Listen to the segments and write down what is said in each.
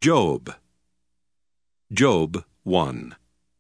Job. Job 1.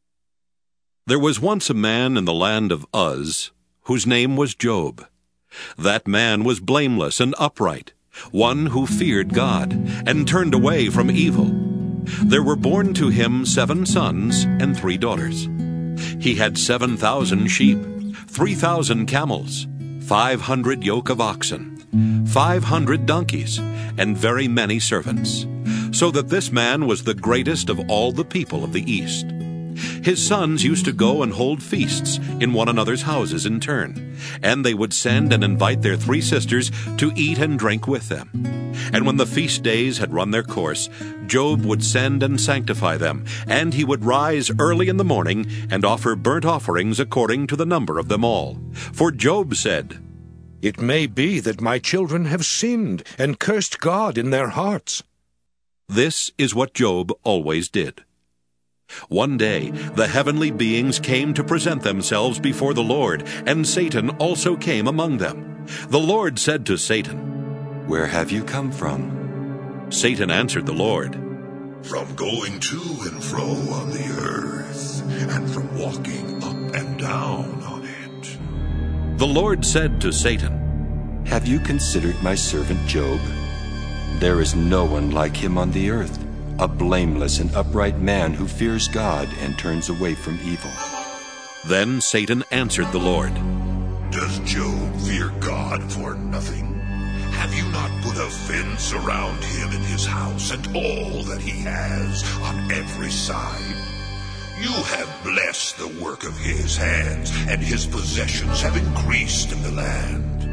There was once a man in the land of Uz, whose name was Job. That man was blameless and upright, one who feared God, and turned away from evil. There were born to him 7 sons and 3 daughters. He had 7,000 sheep, 3,000 camels, 500 yoke of oxen, 500 donkeys, and very many servants, so that this man was the greatest of all the people of the East. His sons used to go and hold feasts in one another's houses in turn, and they would send and invite their 3 sisters to eat and drink with them. And when the feast days had run their course, Job would send and sanctify them, and he would rise early in the morning and offer burnt offerings according to the number of them all. For Job said, "It may be that my children have sinned and cursed God in their hearts." This is what Job always did. One day the heavenly beings came to present themselves before the Lord, and Satan also came among them. The Lord said to Satan, "Where have you come from?" Satan answered the Lord, "From going to and fro on the earth, and from walking up and down on it." The Lord said to Satan, "Have you considered my servant Job? There is no one like him on the earth, a blameless and upright man who fears God and turns away from evil." Then Satan answered the Lord, "Does Job fear God for nothing? Have you not put a fence around him and his house and all that he has on every side? You have blessed the work of his hands, and his possessions have increased in the land.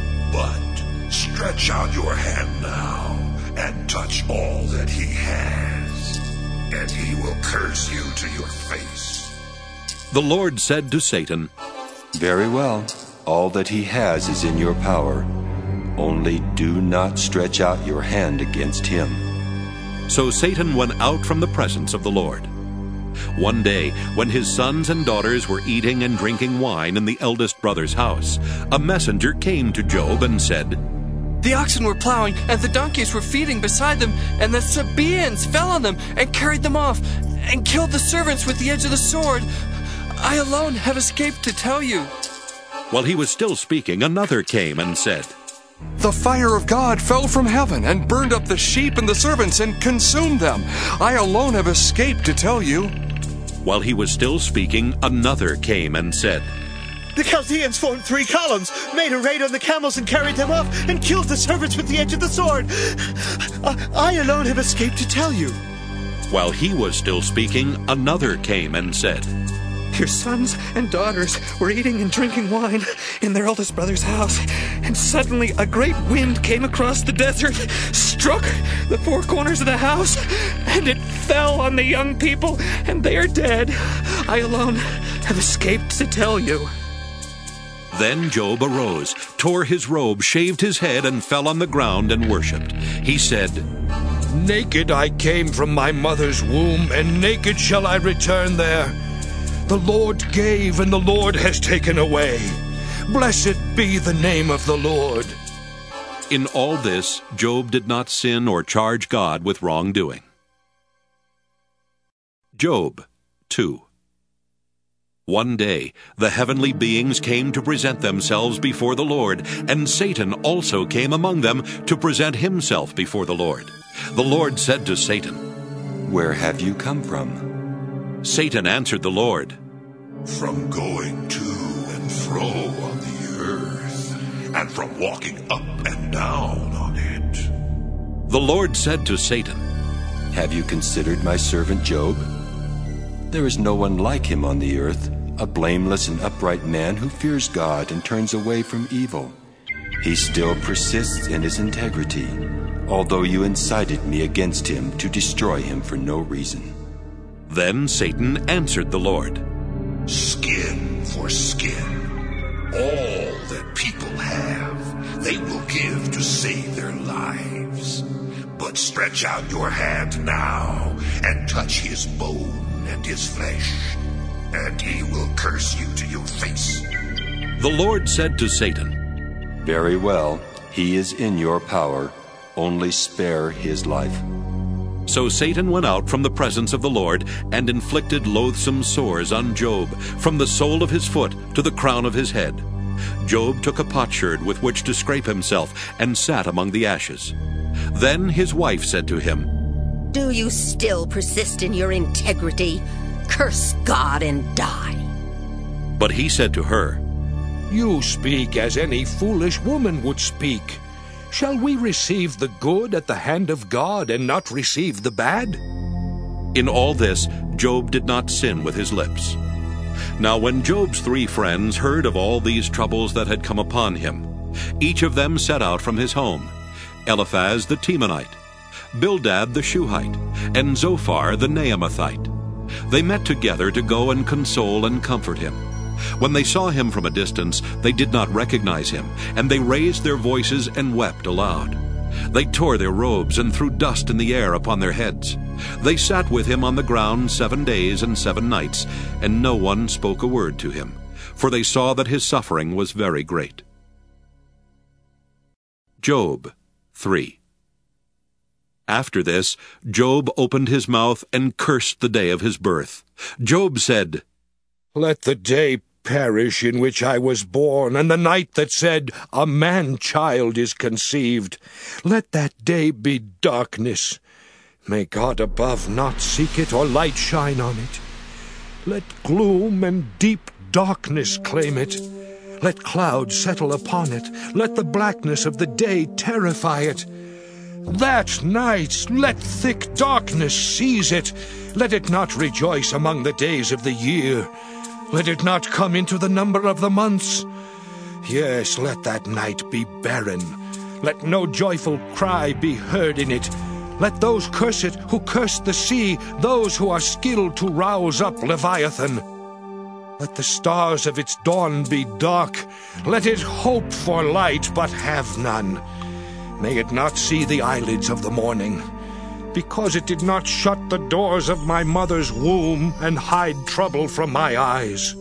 But stretch out your hand now and touch all that he has, and he will curse you to your face." The Lord said to Satan, "Very well, all that he has is in your power. Only do not stretch out your hand against him." So Satan went out from the presence of the Lord. One day, when his sons and daughters were eating and drinking wine in the eldest brother's house, a messenger came to Job and said, "The oxen were plowing, and the donkeys were feeding beside them, and the Sabaeans fell on them and carried them off, and killed the servants with the edge of the sword. I alone have escaped to tell you." While he was still speaking, another came and said, "The fire of God fell from heaven and burned up the sheep and the servants and consumed them. I alone have escaped to tell you." While he was still speaking, another came and said, "The Chaldeans formed 3 columns, made a raid on the camels and carried them off, and killed the servants with the edge of the sword. I alone have escaped to tell you." While he was still speaking, another came and said, "Your sons and daughters were eating and drinking wine in their eldest brother's house, and suddenly a great wind came across the desert, struck the 4 corners of the house, and it fell on the young people, and they are dead. I alone have escaped to tell you." Then Job arose, tore his robe, shaved his head, and fell on the ground and worshipped. He said, "Naked I came from my mother's womb, and naked shall I return there. The Lord gave, and the Lord has taken away. Blessed be the name of the Lord." In all this, Job did not sin or charge God with wrongdoing. Job 2. One day the heavenly beings came to present themselves before the Lord, and Satan also came among them to present himself before the Lord. The Lord said to Satan, "Where have you come from?" Satan answered the Lord, "From going to and fro on the earth, and from walking up and down on it." The Lord said to Satan, "Have you considered my servant Job? There is no one like him on the earth, a blameless and upright man who fears God and turns away from evil. He still persists in his integrity, although you incited me against him to destroy him for no reason." Then Satan answered the Lord, "Skin for skin. All that people have, they will give to save their lives. But stretch out your hand now and touch his bone and his flesh, and he will curse you to your face." The Lord said to Satan, "Very well, he is in your power. Only spare his life." So Satan went out from the presence of the Lord and inflicted loathsome sores on Job, from the sole of his foot to the crown of his head. Job took a potsherd with which to scrape himself and sat among the ashes. Then his wife said to him, "Do you still persist in your integrity? Curse God and die." But he said to her, You speak as any foolish woman would speak. Shall we receive the good at the hand of God and not receive the bad? In all this, Job did not sin with his lips. Now when Job's 3 friends heard of all these troubles that had come upon him, each of them set out from his home: Eliphaz the Temanite, Bildad the Shuhite, and Zophar the Naamathite. They met together to go and console and comfort him. When they saw him from a distance, they did not recognize him, and they raised their voices and wept aloud. They tore their robes and threw dust in the air upon their heads. They sat with him on the ground 7 days and 7 nights, and no one spoke a word to him, for they saw that his suffering was very great. Job 3. After this, Job opened his mouth and cursed the day of his birth. Job said, Let the day perish in which I was born, and the night that said, A man-child is conceived. Let that day be darkness. May God above not seek it, or light shine on it. Let gloom and deep darkness claim it. Let clouds settle upon it. Let the blackness of the day terrify it. That night let thick darkness seize it. Let it not rejoice among the days of the year. Let it not come into the number of the months. Yes, let that night be barren. Let no joyful cry be heard in it. Let those curse it who curse the sea, those who are skilled to rouse up Leviathan. Let the stars of its dawn be dark. Let it hope for light, but have none. May it not see the eyelids of the morning, because it did not shut the doors of my mother's womb and hide trouble from my eyes.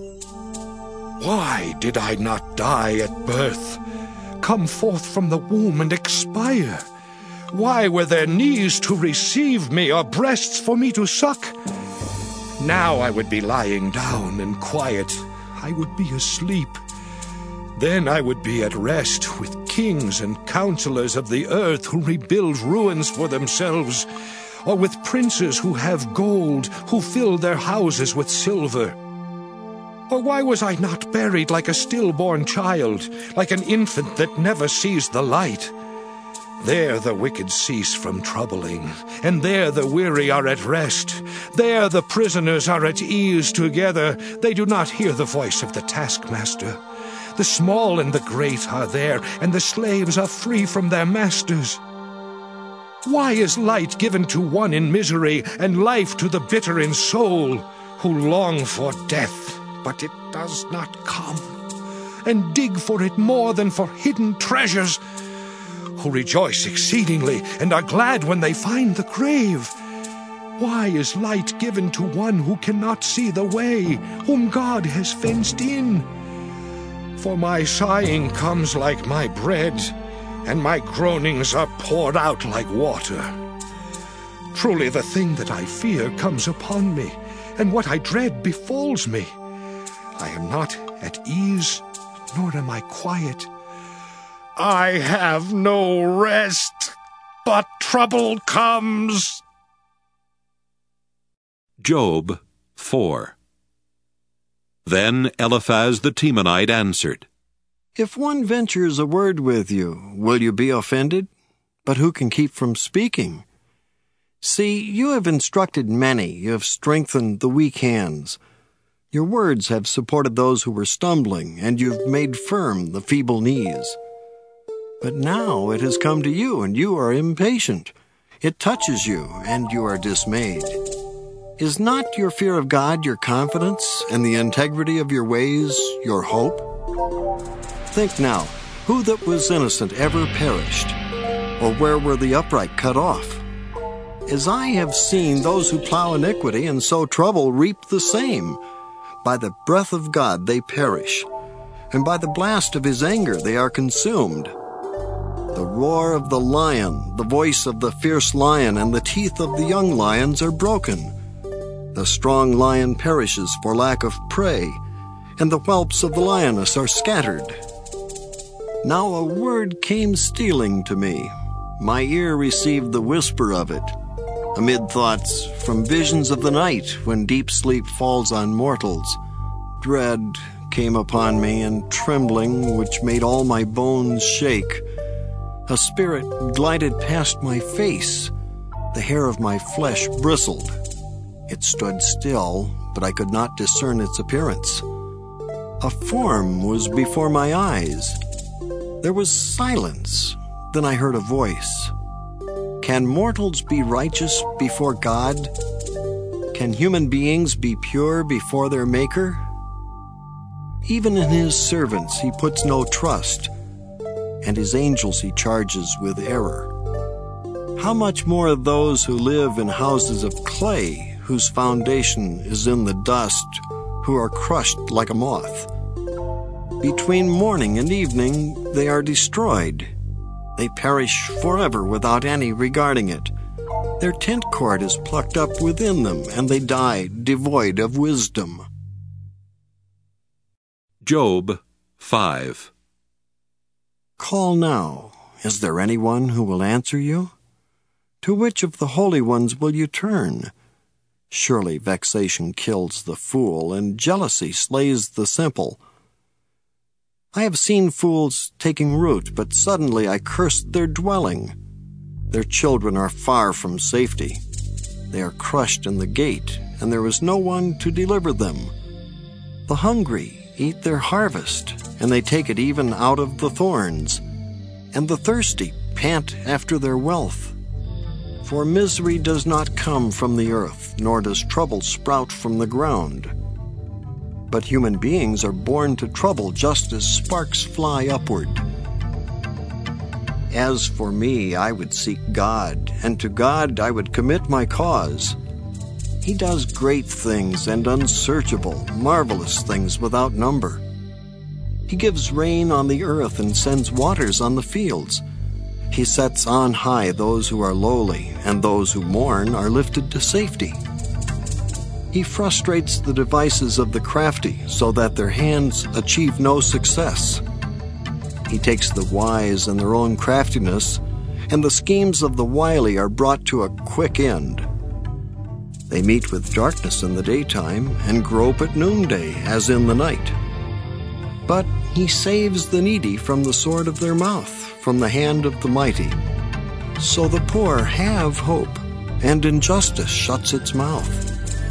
Why did I not die at birth, come forth from the womb and expire? Why were there knees to receive me, or breasts for me to suck? Now I would be lying down and quiet. I would be asleep. Then I would be at rest with kings and counselors of the earth who rebuild ruins for themselves, or with princes who have gold, who fill their houses with silver. Or why was I not buried like a stillborn child, like an infant that never sees the light? There the wicked cease from troubling, and there the weary are at rest. There the prisoners are at ease together. They do not hear the voice of the taskmaster. The small and the great are there, and the slaves are free from their masters. Why is light given to one in misery, and life to the bitter in soul, who long for death, but it does not come, and dig for it more than for hidden treasures, who rejoice exceedingly, and are glad when they find the grave? Why is light given to one who cannot see the way, whom God has fenced in? For my sighing comes like my bread, and my groanings are poured out like water. Truly the thing that I fear comes upon me, and what I dread befalls me. I am not at ease, nor am I quiet. I have no rest, but trouble comes. Job 4. Then Eliphaz the Temanite answered, If one ventures a word with you, will you be offended? But who can keep from speaking? See, you have instructed many, you have strengthened the weak hands. Your words have supported those who were stumbling, and you've made firm the feeble knees. But now it has come to you, and you are impatient. It touches you, and you are dismayed. Is not your fear of God your confidence, and the integrity of your ways your hope? Think now, who that was innocent ever perished? Or where were the upright cut off? As I have seen, those who plow iniquity and sow trouble reap the same. By the breath of God they perish, and by the blast of his anger they are consumed. The roar of the lion, the voice of the fierce lion, and the teeth of the young lions are broken. The strong lion perishes for lack of prey, and the whelps of the lioness are scattered. Now a word came stealing to me. My ear received the whisper of it, amid thoughts from visions of the night when deep sleep falls on mortals. Dread came upon me, and trembling which made all my bones shake. A spirit glided past my face. The hair of my flesh bristled. It stood still, but I could not discern its appearance. A form was before my eyes. There was silence. Then I heard a voice. Can mortals be righteous before God? Can human beings be pure before their Maker? Even in his servants he puts no trust, and his angels he charges with error. How much more those who live in houses of clay, whose foundation is in the dust, who are crushed like a moth. Between morning and evening they are destroyed. They perish forever without any regarding it. Their tent cord is plucked up within them, and they die devoid of wisdom. Job 5. Call now. Is there anyone who will answer you? To which of the holy ones will you turn? Surely vexation kills the fool, and jealousy slays the simple. I have seen fools taking root, but suddenly I cursed their dwelling. Their children are far from safety. They are crushed in the gate, and there is no one to deliver them. The hungry eat their harvest, and they take it even out of the thorns, and the thirsty pant after their wealth. For misery does not come from the earth, nor does trouble sprout from the ground. But human beings are born to trouble just as sparks fly upward. As for me, I would seek God, and to God I would commit my cause. He does great things and unsearchable, marvelous things without number. He gives rain on the earth and sends waters on the fields. He sets on high those who are lowly, and those who mourn are lifted to safety. He frustrates the devices of the crafty so that their hands achieve no success. He takes the wise in their own craftiness, and the schemes of the wily are brought to a quick end. They meet with darkness in the daytime and grope at noonday as in the night. But he saves the needy from the sword of their mouth, from the hand of the mighty. So the poor have hope, and injustice shuts its mouth.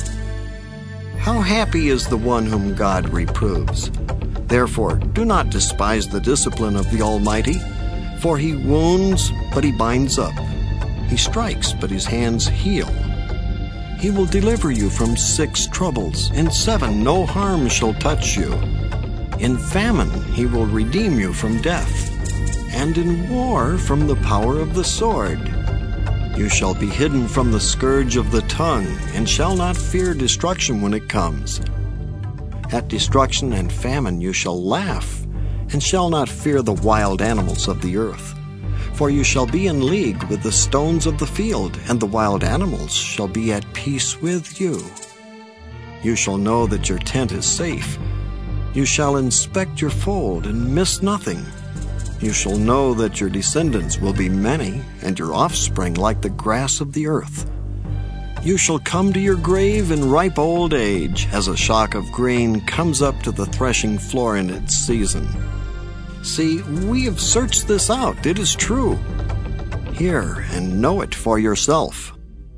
How happy is the one whom God reproves. Therefore, do not despise the discipline of the Almighty, for he wounds, but he binds up. He strikes, but his hands heal. He will deliver you from 6 troubles. In 7 no harm shall touch you. In famine he will redeem you from death, and in war from the power of the sword. You shall be hidden from the scourge of the tongue, and shall not fear destruction when it comes. At destruction and famine you shall laugh, and shall not fear the wild animals of the earth. For you shall be in league with the stones of the field, and the wild animals shall be at peace with you. You shall know that your tent is safe. You shall inspect your fold and miss nothing. You shall know that your descendants will be many, and your offspring like the grass of the earth. You shall come to your grave in ripe old age, as a shock of grain comes up to the threshing floor in its season. See, we have searched this out. It is true. Hear and know it for yourself.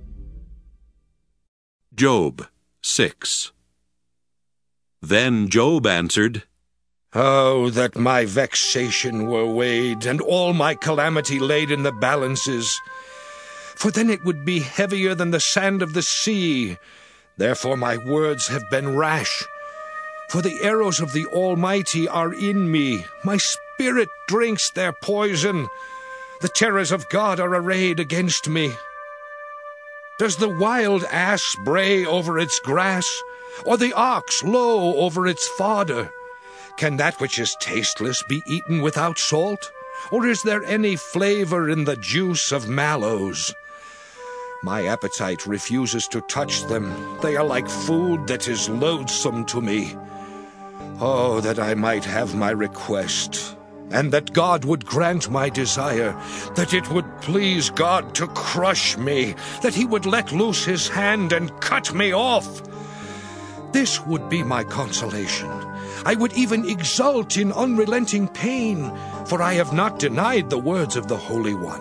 Job 6. Then Job answered, Oh, that my vexation were weighed, and all my calamity laid in the balances. For then it would be heavier than the sand of the sea. Therefore my words have been rash. For the arrows of the Almighty are in me. My spirit drinks their poison. The terrors of God are arrayed against me. Does the wild ass bray over its grass, or the ox low over its fodder? Can that which is tasteless be eaten without salt? Or is there any flavor in the juice of mallows? My appetite refuses to touch them. They are like food that is loathsome to me. Oh, that I might have my request, and that God would grant my desire, that it would please God to crush me, that he would let loose his hand and cut me off. This would be my consolation. I would even exult in unrelenting pain, for I have not denied the words of the Holy One.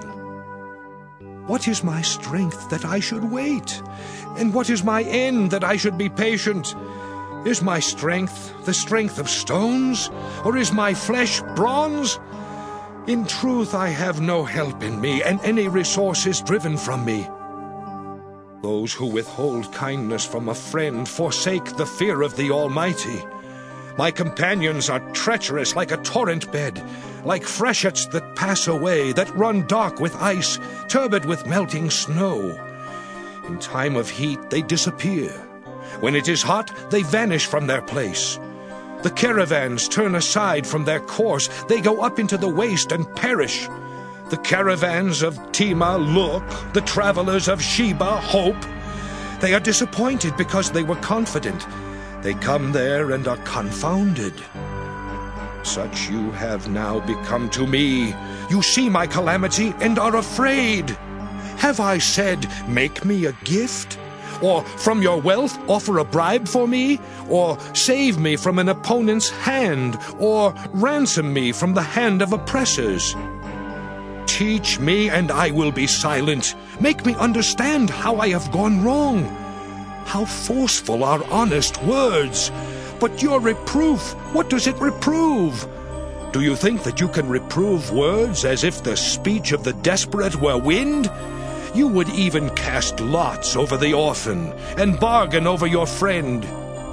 What is my strength that I should wait? And what is my end that I should be patient? Is my strength the strength of stones, or is my flesh bronze? In truth, I have no help in me, and any resource is driven from me. Those who withhold kindness from a friend forsake the fear of the Almighty. My companions are treacherous like a torrent bed, like freshets that pass away, that run dark with ice, turbid with melting snow. In time of heat they disappear. When it is hot, they vanish from their place. The caravans turn aside from their course. They go up into the waste and perish. The caravans of Tema look, the travelers of Sheba hope. They are disappointed because they were confident. They come there and are confounded. Such you have now become to me. You see my calamity and are afraid. Have I said, make me a gift? Or from your wealth offer a bribe for me? Or save me from an opponent's hand? Or ransom me from the hand of oppressors? Teach me, and I will be silent. Make me understand how I have gone wrong. How forceful are honest words! But your reproof, what does it reprove? Do you think that you can reprove words as if the speech of the desperate were wind? You would even cast lots over the orphan, and bargain over your friend.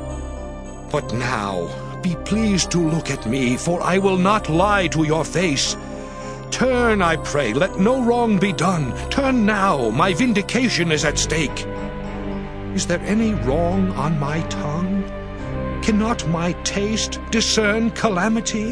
But now, be pleased to look at me, for I will not lie to your face. Turn, I pray, let no wrong be done. Turn now, my vindication is at stake. Is there any wrong on my tongue? Cannot my taste discern calamity?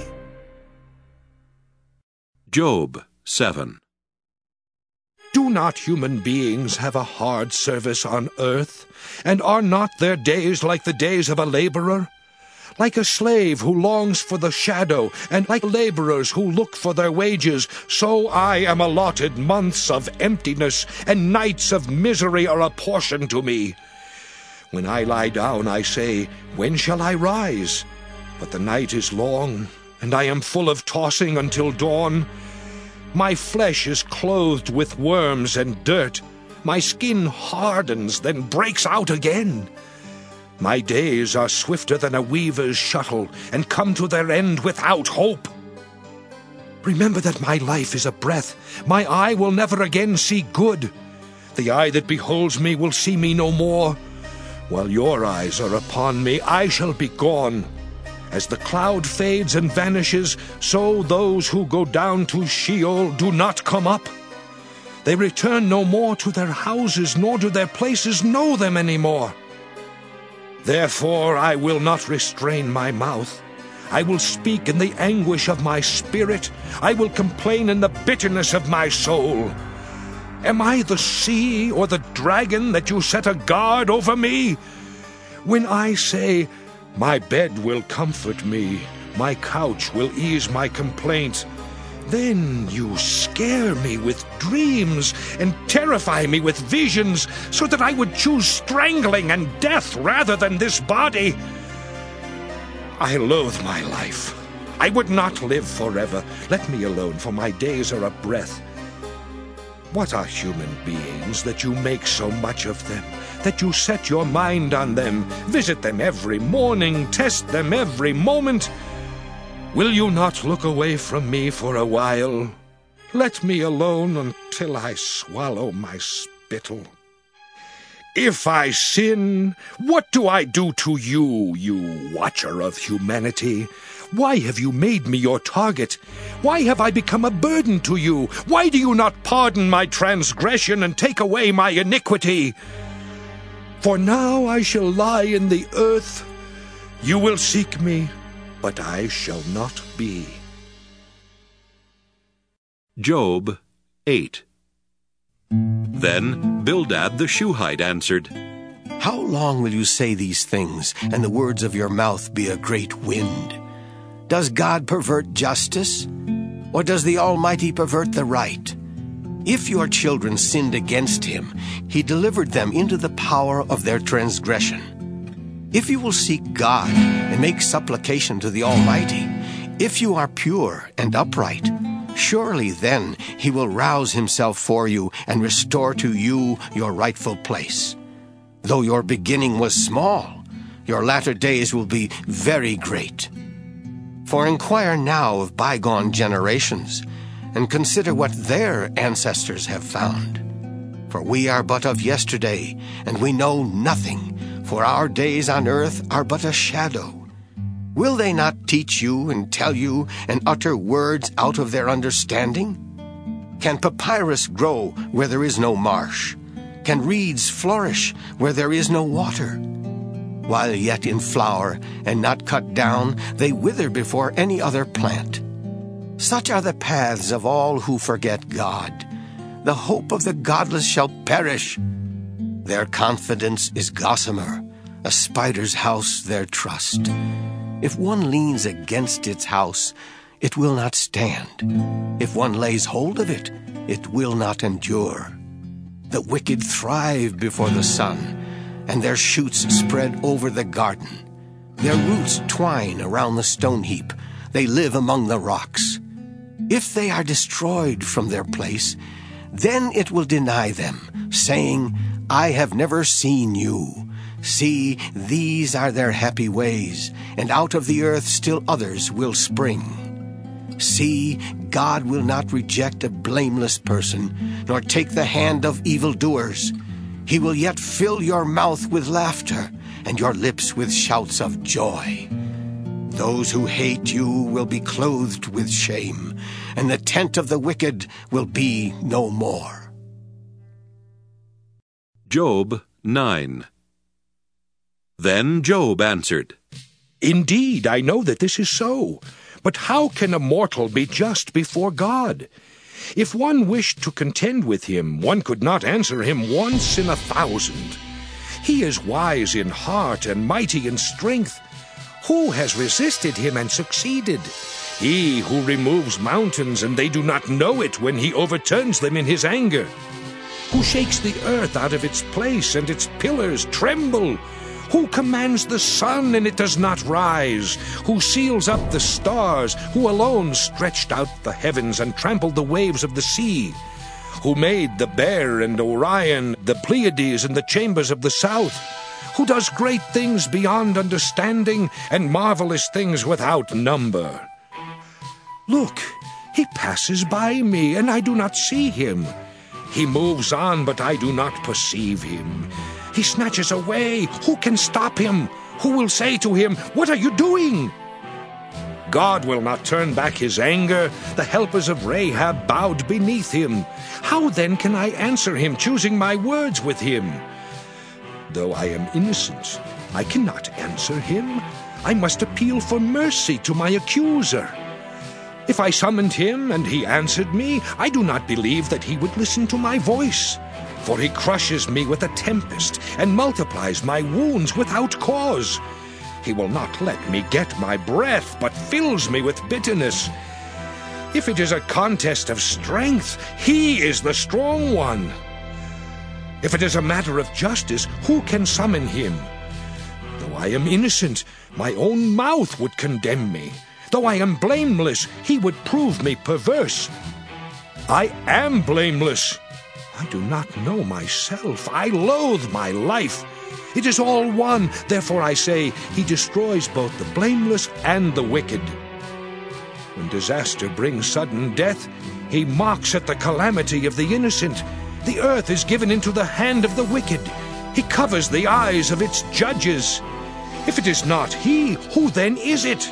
Job 7. Do not human beings have a hard service on earth? And are not their days like the days of a laborer? Like a slave who longs for the shadow, and like laborers who look for their wages, so I am allotted months of emptiness, and nights of misery are apportioned to me. When I lie down, I say, when shall I rise? But the night is long, and I am full of tossing until dawn. My flesh is clothed with worms and dirt. My skin hardens, then breaks out again. My days are swifter than a weaver's shuttle, and come to their end without hope. Remember that my life is a breath. My eye will never again see good. The eye that beholds me will see me no more. While your eyes are upon me, I shall be gone. As the cloud fades and vanishes, so those who go down to Sheol do not come up. They return no more to their houses, nor do their places know them any more. Therefore I will not restrain my mouth. I will speak in the anguish of my spirit. I will complain in the bitterness of my soul. Am I the sea or the dragon that you set a guard over me? When I say, my bed will comfort me, my couch will ease my complaint, then you scare me with dreams and terrify me with visions, so that I would choose strangling and death rather than this body. I loathe my life. I would not live forever. Let me alone, for my days are a breath. What are human beings that you make so much of them, that you set your mind on them, visit them every morning, test them every moment? Will you not look away from me for a while? Let me alone until I swallow my spittle. If I sin, what do I do to you, you watcher of humanity? Why have you made me your target? Why have I become a burden to you? Why do you not pardon my transgression and take away my iniquity? For now I shall lie in the earth. You will seek me, but I shall not be. Job 8. Then Bildad the Shuhite answered, How long will you say these things, and the words of your mouth be a great wind? Does God pervert justice? Or does the Almighty pervert the right? If your children sinned against him, he delivered them into the power of their transgression. If you will seek God and make supplication to the Almighty, if you are pure and upright, surely then he will rouse himself for you and restore to you your rightful place. Though your beginning was small, your latter days will be very great. For inquire now of bygone generations, and consider what their ancestors have found. For we are but of yesterday, and we know nothing, for our days on earth are but a shadow. Will they not teach you and tell you and utter words out of their understanding? Can papyrus grow where there is no marsh? Can reeds flourish where there is no water? While yet in flower and not cut down, they wither before any other plant. Such are the paths of all who forget God. The hope of the godless shall perish. Their confidence is gossamer, a spider's house their trust. If one leans against its house, it will not stand. If one lays hold of it, it will not endure. The wicked thrive before the sun, and their shoots spread over the garden. Their roots twine around the stone heap. They live among the rocks. If they are destroyed from their place, then it will deny them, saying, I have never seen you. See, these are their happy ways, and out of the earth still others will spring. See, God will not reject a blameless person, nor take the hand of evildoers. He will yet fill your mouth with laughter, and your lips with shouts of joy. Those who hate you will be clothed with shame, and the tent of the wicked will be no more. Job 9. Then Job answered, Indeed, I know that this is so. But how can a mortal be just before God? If one wished to contend with him, one could not answer him once in 1,000. He is wise in heart and mighty in strength. Who has resisted him and succeeded? He who removes mountains, and they do not know it when he overturns them in his anger. Who shakes the earth out of its place, and its pillars tremble? Who commands the sun, and it does not rise? Who seals up the stars? Who alone stretched out the heavens and trampled the waves of the sea? Who made the Bear and Orion, the Pleiades and the chambers of the south? Who does great things beyond understanding, and marvelous things without number? Look, he passes by me, and I do not see him. He moves on, but I do not perceive him. He snatches away. Who can stop him? Who will say to him, What are you doing? God will not turn back his anger. The helpers of Rahab bowed beneath him. How then can I answer him, choosing my words with him? Though I am innocent, I cannot answer him. I must appeal for mercy to my accuser. If I summoned him and he answered me, I do not believe that he would listen to my voice. For he crushes me with a tempest and multiplies my wounds without cause. He will not let me get my breath, but fills me with bitterness. If it is a contest of strength, he is the strong one. If it is a matter of justice, who can summon him? Though I am innocent, my own mouth would condemn me. Though I am blameless, he would prove me perverse. I am blameless. I do not know myself. I loathe my life. It is all one. Therefore I say, he destroys both the blameless and the wicked. When disaster brings sudden death, he mocks at the calamity of the innocent. The earth is given into the hand of the wicked. He covers the eyes of its judges. If it is not he, who then is it?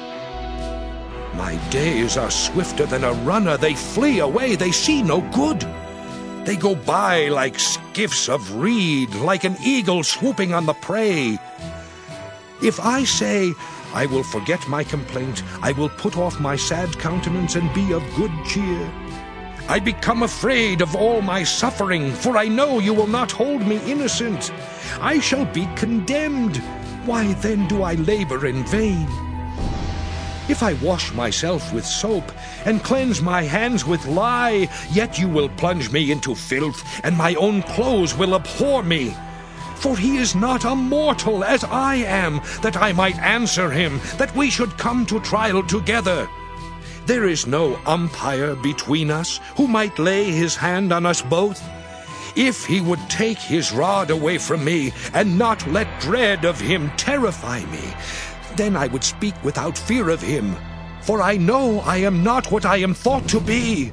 My days are swifter than a runner. They flee away. They see no good. They go by like skiffs of reed, like an eagle swooping on the prey. If I say, I will forget my complaint, I will put off my sad countenance and be of good cheer, I become afraid of all my suffering, for I know you will not hold me innocent. I shall be condemned. Why then do I labor in vain? If I wash myself with soap and cleanse my hands with lye, yet you will plunge me into filth, and my own clothes will abhor me. For he is not a mortal as I am, that I might answer him, that we should come to trial together. There is no umpire between us who might lay his hand on us both. If he would take his rod away from me, and not let dread of him terrify me, then I would speak without fear of him, for I know I am not what I am thought to be.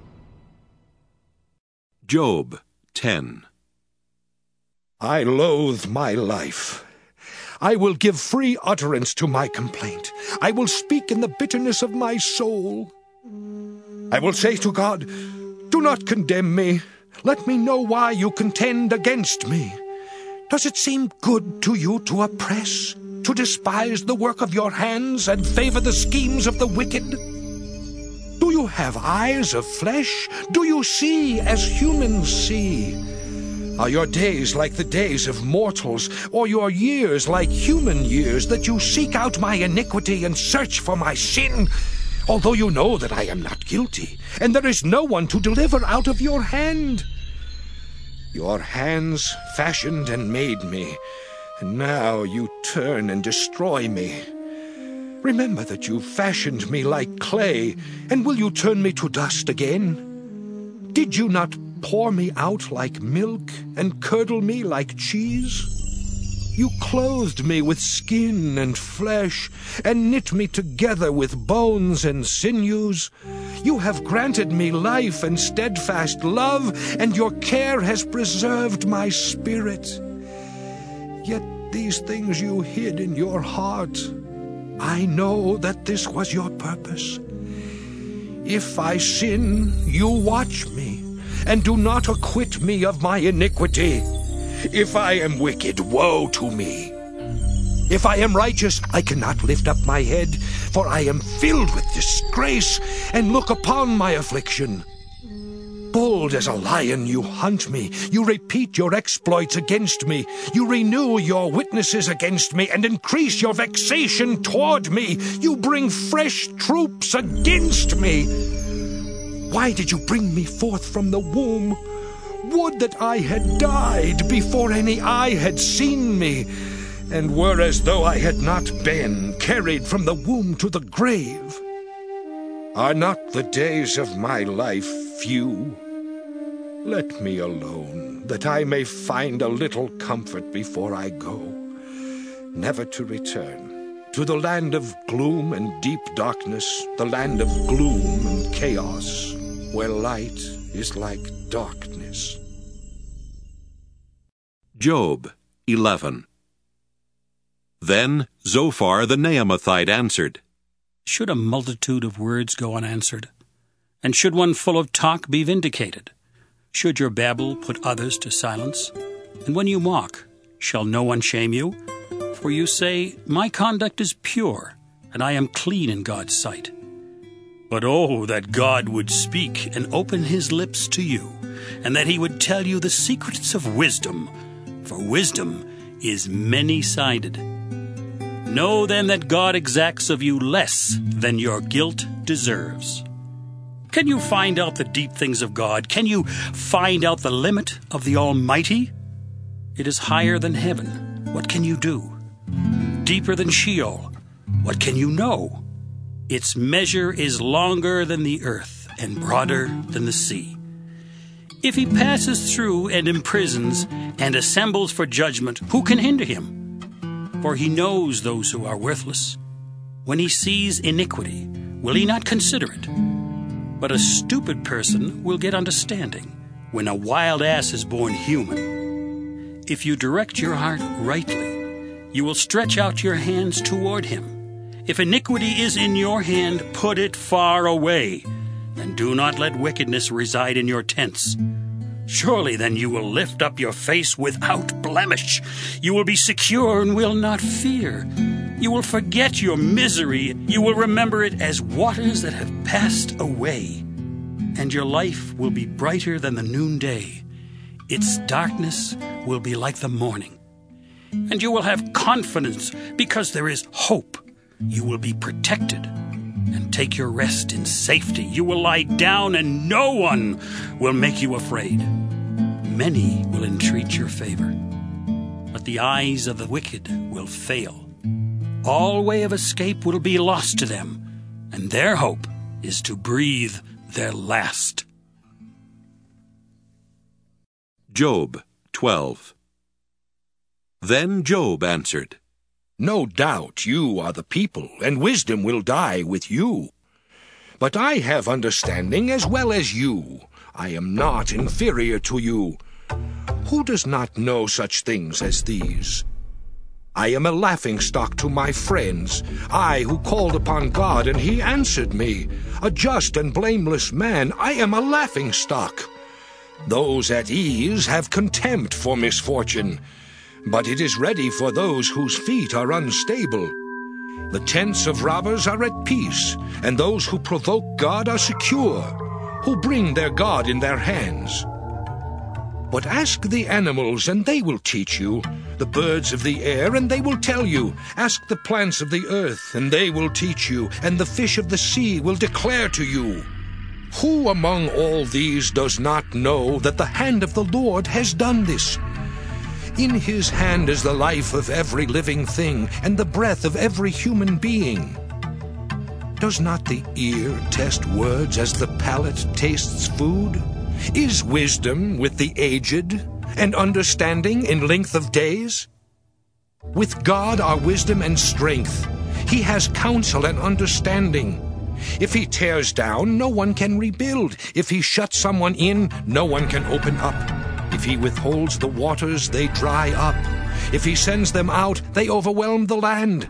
Job 10. I loathe my life. I will give free utterance to my complaint. I will speak in the bitterness of my soul. I will say to God, do not condemn me. Let me know why you contend against me. Does it seem good to you to oppress, to despise the work of your hands and favor the schemes of the wicked? Do you have eyes of flesh? Do you see as humans see? Are your days like the days of mortals, or your years like human years, that you seek out my iniquity and search for my sin, although you know that I am not guilty, and there is no one to deliver out of your hand? Your hands fashioned and made me, and now you turn and destroy me. Remember that you fashioned me like clay, and will you turn me to dust again? Did you not pour me out like milk, and curdle me like cheese? You clothed me with skin and flesh, and knit me together with bones and sinews. You have granted me life and steadfast love, and your care has preserved my spirit. Yet these things you hid in your heart. I know that this was your purpose. If I sin, you watch me, and do not acquit me of my iniquity. If I am wicked, woe to me. If I am righteous, I cannot lift up my head, for I am filled with disgrace, and look upon my affliction. Bold as a lion you hunt me, you repeat your exploits against me, you renew your witnesses against me, and increase your vexation toward me. You bring fresh troops against me. Why did you bring me forth from the womb? Would that I had died before any eye had seen me, and were as though I had not been carried from the womb to the grave. Are not the days of my life few? Let me alone, that I may find a little comfort before I go, never to return, to the land of gloom and deep darkness, the land of gloom and chaos, where light is like darkness. Job 11. Then Zophar the Naamathite answered, Should a multitude of words go unanswered? And should one full of talk be vindicated? Should your babble put others to silence? And when you mock, shall no one shame you? For you say, My conduct is pure, and I am clean in God's sight. But oh, that God would speak and open his lips to you, and that he would tell you the secrets of wisdom, for wisdom is many-sided. Know then that God exacts of you less than your guilt deserves. Can you find out the deep things of God? Can you find out the limit of the Almighty? It is higher than heaven. What can you do? Deeper than Sheol. What can you know? Its measure is longer than the earth and broader than the sea. If he passes through and imprisons and assembles for judgment, who can hinder him? For he knows those who are worthless. When he sees iniquity, will he not consider it? But a stupid person will get understanding when a wild ass is born human. If you direct your heart rightly, you will stretch out your hands toward him. If iniquity is in your hand, put it far away, and do not let wickedness reside in your tents. Surely then you will lift up your face without blemish. You will be secure and will not fear. You will forget your misery. You will remember it as waters that have passed away. and your life will be brighter than the noonday. Its darkness will be like the morning. And you will have confidence because there is hope. You will be protected and take your rest in safety. You will lie down and no one will make you afraid. Many will entreat your favor, but the eyes of the wicked will fail. All way of escape will be lost to them, and their hope is to breathe their last. Job 12. Then Job answered, No doubt you are the people, and wisdom will die with you. But I have understanding as well as you. I am not inferior to you. Who does not know such things as these? I am a laughingstock to my friends, I who called upon God, and he answered me. A just and blameless man, I am a laughingstock. Those at ease have contempt for misfortune, but it is ready for those whose feet are unstable. The tents of robbers are at peace, and those who provoke God are secure, who bring their God in their hands. But ask the animals, and they will teach you, the birds of the air, and they will tell you. Ask the plants of the earth, and they will teach you, and the fish of the sea will declare to you. Who among all these does not know that the hand of the Lord has done this? In his hand is the life of every living thing, and the breath of every human being. Does not the ear test words as the palate tastes food? Is wisdom with the aged, and understanding in length of days? With God are wisdom and strength. He has counsel and understanding. If he tears down, no one can rebuild. If he shuts someone in, no one can open up. If he withholds the waters, they dry up. If he sends them out, they overwhelm the land.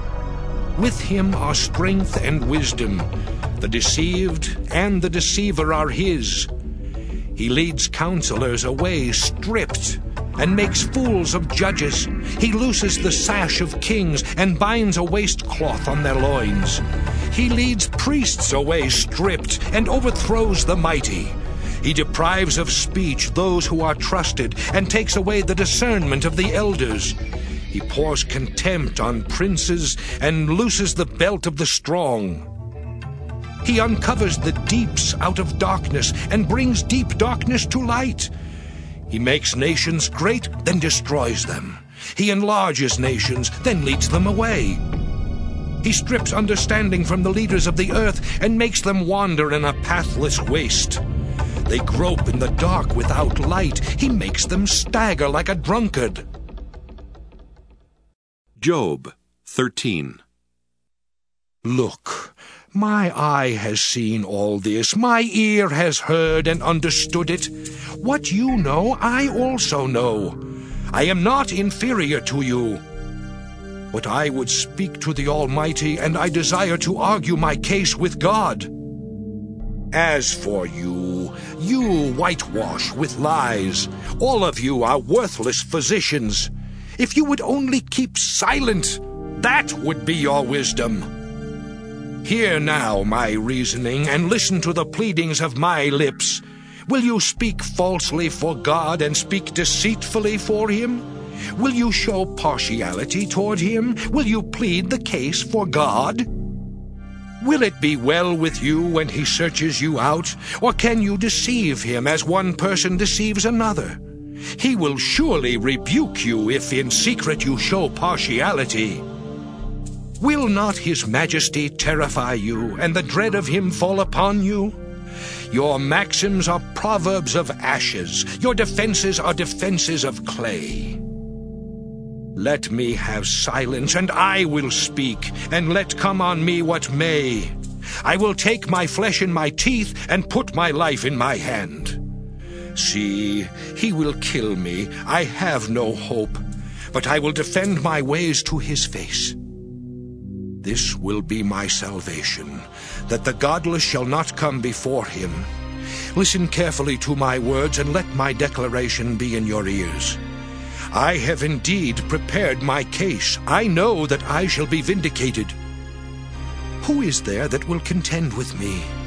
With him are strength and wisdom. The deceived and the deceiver are his. He leads counselors away stripped, and makes fools of judges. He looses the sash of kings, and binds a waistcloth on their loins. He leads priests away stripped, and overthrows the mighty. He deprives of speech those who are trusted, and takes away the discernment of the elders. He pours contempt on princes, and looses the belt of the strong. He uncovers the deeps out of darkness, and brings deep darkness to light. He makes nations great, then destroys them. He enlarges nations, then leads them away. He strips understanding from the leaders of the earth, and makes them wander in a pathless waste. They grope in the dark without light. He makes them stagger like a drunkard. Job 13. Look, my eye has seen all this, my ear has heard and understood it. What you know, I also know. I am not inferior to you. But I would speak to the Almighty, and I desire to argue my case with God. As for you, you whitewash with lies. All of you are worthless physicians. If you would only keep silent, that would be your wisdom. Hear now my reasoning, and listen to the pleadings of my lips. Will you speak falsely for God, and speak deceitfully for him? Will you show partiality toward him? Will you plead the case for God? Will it be well with you when he searches you out, or can you deceive him as one person deceives another? He will surely rebuke you if in secret you show partiality. Will not his majesty terrify you, and the dread of him fall upon you? Your maxims are proverbs of ashes. Your defenses are defenses of clay. Let me have silence, and I will speak, and let come on me what may. I will take my flesh in my teeth, and put my life in my hand. See, he will kill me. I have no hope, but I will defend my ways to his face. This will be my salvation, that the godless shall not come before him. Listen carefully to my words, and let my declaration be in your ears. I have indeed prepared my case. I know that I shall be vindicated. Who is there that will contend with me?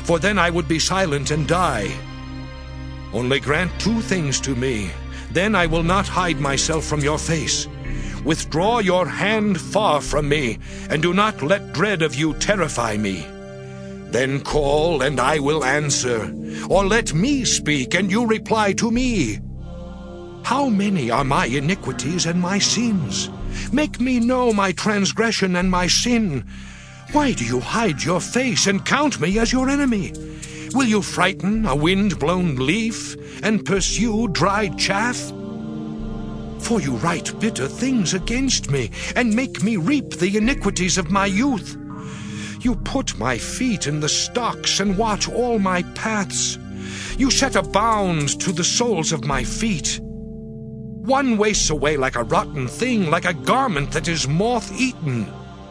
for then I would be silent and die. Only grant 2 things to me, then I will not hide myself from your face. Withdraw your hand far from me, and do not let dread of you terrify me. Then call, and I will answer, or let me speak, and you reply to me. How many are my iniquities and my sins? Make me know my transgression and my sin. Why do you hide your face and count me as your enemy? Will you frighten a wind-blown leaf and pursue dried chaff? For you write bitter things against me and make me reap the iniquities of my youth. You put my feet in the stocks and watch all my paths. You set a bound to the soles of my feet. One wastes away like a rotten thing, like a garment that is moth-eaten.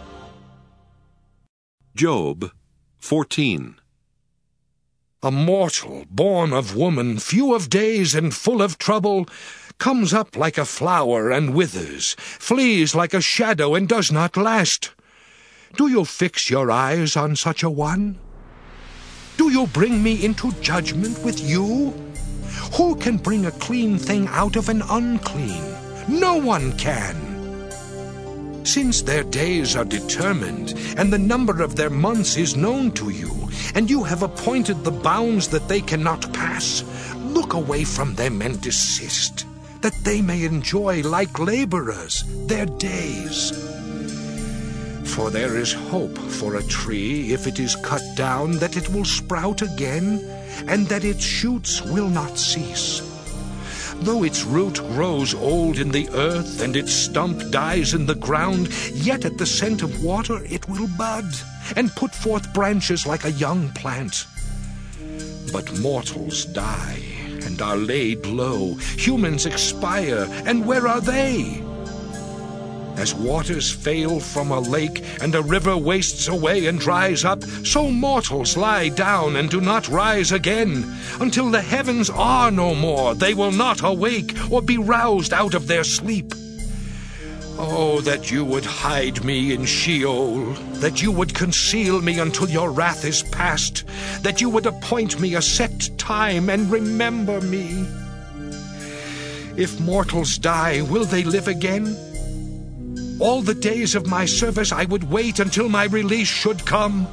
Job 14. A mortal born of woman, few of days and full of trouble, comes up like a flower and withers, flees like a shadow and does not last. Do you fix your eyes on such a one? Do you bring me into judgment with you? Who can bring a clean thing out of an unclean? No one can. Since their days are determined, and the number of their months is known to you, and you have appointed the bounds that they cannot pass, look away from them and desist, that they may enjoy like laborers their days. For there is hope for a tree, if it is cut down, that it will sprout again, and that its shoots will not cease. Though its root grows old in the earth, and its stump dies in the ground, yet at the scent of water it will bud, and put forth branches like a young plant. But mortals die, and are laid low. Humans expire, and where are they? As waters fail from a lake, and a river wastes away and dries up, so mortals lie down and do not rise again. Until the heavens are no more, they will not awake or be roused out of their sleep. Oh, that you would hide me in Sheol, that you would conceal me until your wrath is past, that you would appoint me a set time and remember me. If mortals die, will they live again? All the days of my service I would wait until my release should come.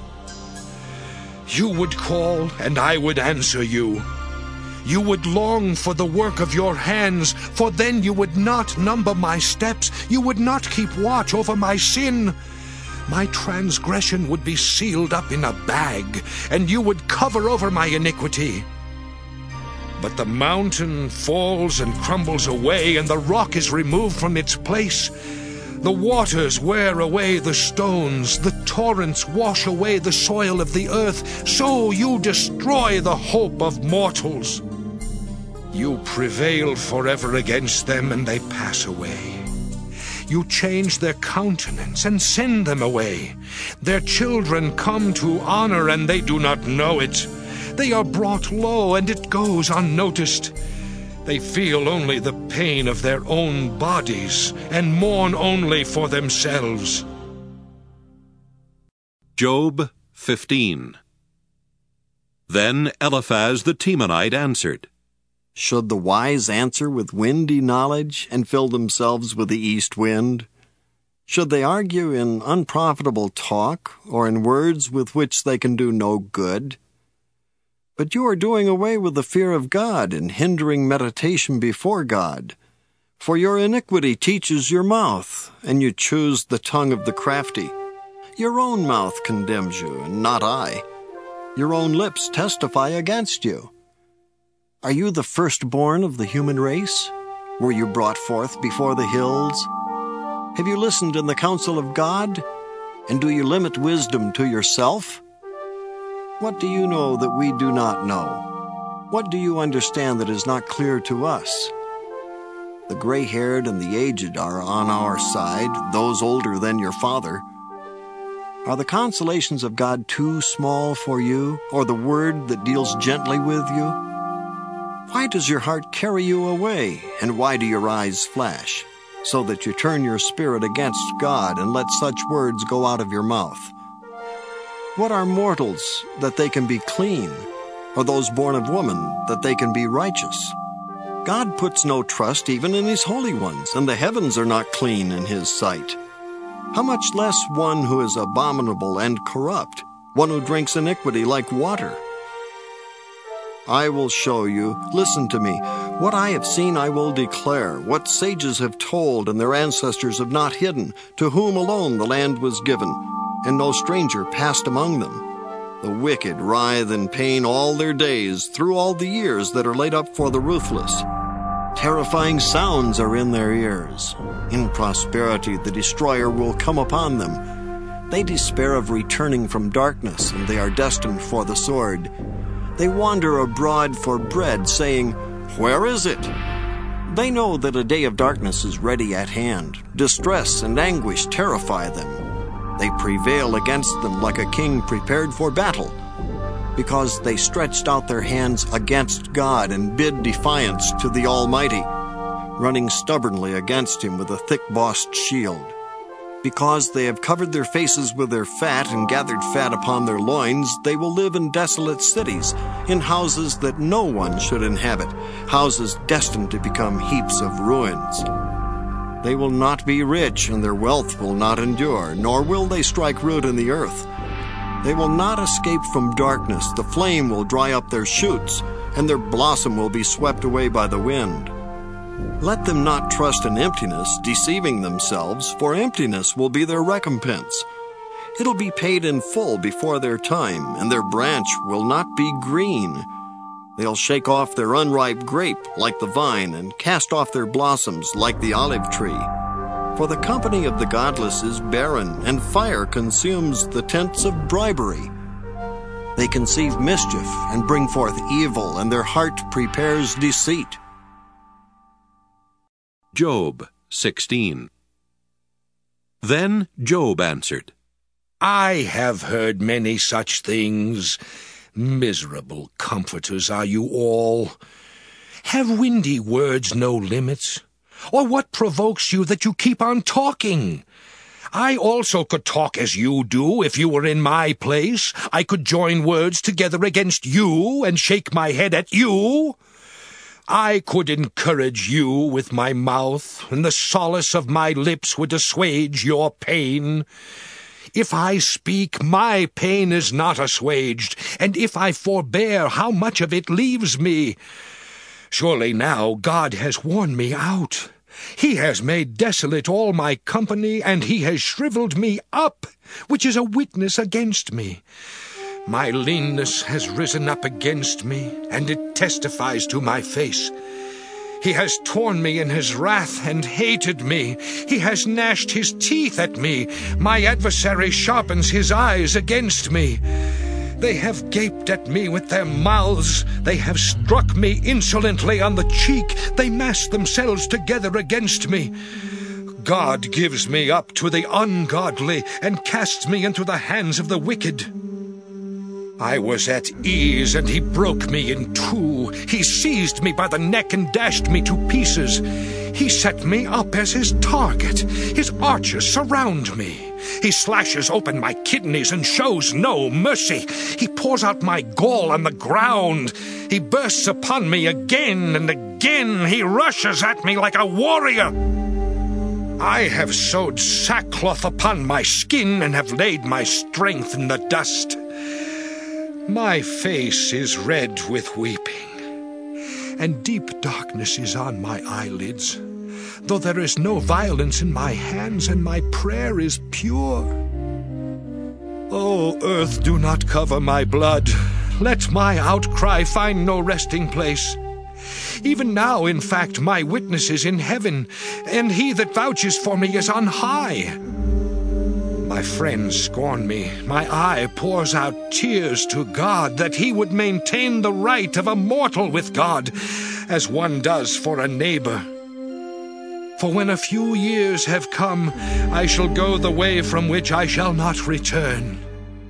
You would call, and I would answer you. You would long for the work of your hands, for then you would not number my steps. You would not keep watch over my sin. My transgression would be sealed up in a bag, and you would cover over my iniquity. But the mountain falls and crumbles away, and the rock is removed from its place. The waters wear away the stones, the torrents wash away the soil of the earth, so you destroy the hope of mortals. You prevail forever against them, and they pass away. You change their countenance and send them away. Their children come to honor, and they do not know it. They are brought low, and it goes unnoticed. They feel only the pain of their own bodies, and mourn only for themselves. Job 15. Then Eliphaz the Temanite answered, Should the wise answer with windy knowledge, and fill themselves with the east wind? Should they argue in unprofitable talk, or in words with which they can do no good? But you are doing away with the fear of God, and hindering meditation before God. For your iniquity teaches your mouth, and you choose the tongue of the crafty. Your own mouth condemns you, and not I. Your own lips testify against you. Are you the firstborn of the human race? Were you brought forth before the hills? Have you listened in the counsel of God? And do you limit wisdom to yourself? What do you know that we do not know? What do you understand that is not clear to us? The gray-haired and the aged are on our side, those older than your father. Are the consolations of God too small for you, or the word that deals gently with you? Why does your heart carry you away, and why do your eyes flash, so that you turn your spirit against God and let such words go out of your mouth? What are mortals that they can be clean, or those born of woman that they can be righteous? God puts no trust even in his holy ones, and the heavens are not clean in his sight. How much less one who is abominable and corrupt, one who drinks iniquity like water? I will show you, listen to me, what I have seen I will declare, what sages have told and their ancestors have not hidden, to whom alone the land was given, and no stranger passed among them. The wicked writhe in pain all their days, through all the years that are laid up for the ruthless. Terrifying sounds are in their ears. In prosperity the destroyer will come upon them. They despair of returning from darkness, and they are destined for the sword. They wander abroad for bread, saying, "Where is it?" They know that a day of darkness is ready at hand. Distress and anguish terrify them. They prevail against them like a king prepared for battle, because they stretched out their hands against God and bid defiance to the Almighty, running stubbornly against him with a thick-bossed shield. Because they have covered their faces with their fat and gathered fat upon their loins, they will live in desolate cities, in houses that no one should inhabit, houses destined to become heaps of ruins. They will not be rich, and their wealth will not endure, nor will they strike root in the earth. They will not escape from darkness, the flame will dry up their shoots, and their blossom will be swept away by the wind. Let them not trust in emptiness, deceiving themselves, for emptiness will be their recompense. It'll be paid in full before their time, and their branch will not be green. They'll shake off their unripe grape like the vine, and cast off their blossoms like the olive tree. For the company of the godless is barren, and fire consumes the tents of bribery. They conceive mischief and bring forth evil, and their heart prepares deceit. Job 16. Then Job answered, I have heard many such things. Miserable comforters are you all. Have windy words no limits? Or what provokes you that you keep on talking? I also could talk as you do if you were in my place. I could join words together against you and shake my head at you. I could encourage you with my mouth, and the solace of my lips would assuage your pain. If I speak, my pain is not assuaged, and if I forbear, how much of it leaves me? Surely now God has worn me out. He has made desolate all my company, and he has shriveled me up, which is a witness against me. My leanness has risen up against me, and it testifies to my face. He has torn me in his wrath and hated me. He has gnashed his teeth at me. My adversary sharpens his eyes against me. They have gaped at me with their mouths. They have struck me insolently on the cheek. They mass themselves together against me. God gives me up to the ungodly and casts me into the hands of the wicked. I was at ease, and he broke me in two. He seized me by the neck and dashed me to pieces. He set me up as his target. His archers surround me. He slashes open my kidneys and shows no mercy. He pours out my gall on the ground. He bursts upon me again and again. He rushes at me like a warrior. I have sewed sackcloth upon my skin and have laid my strength in the dust. My face is red with weeping, and deep darkness is on my eyelids, though there is no violence in my hands, and my prayer is pure. O earth, do not cover my blood. Let my outcry find no resting place. Even now, in fact, my witness is in heaven, and he that vouches for me is on high. My friends scorn me. My eye pours out tears to God, that he would maintain the right of a mortal with God, as one does for a neighbor. For when a few years have come, I shall go the way from which I shall not return.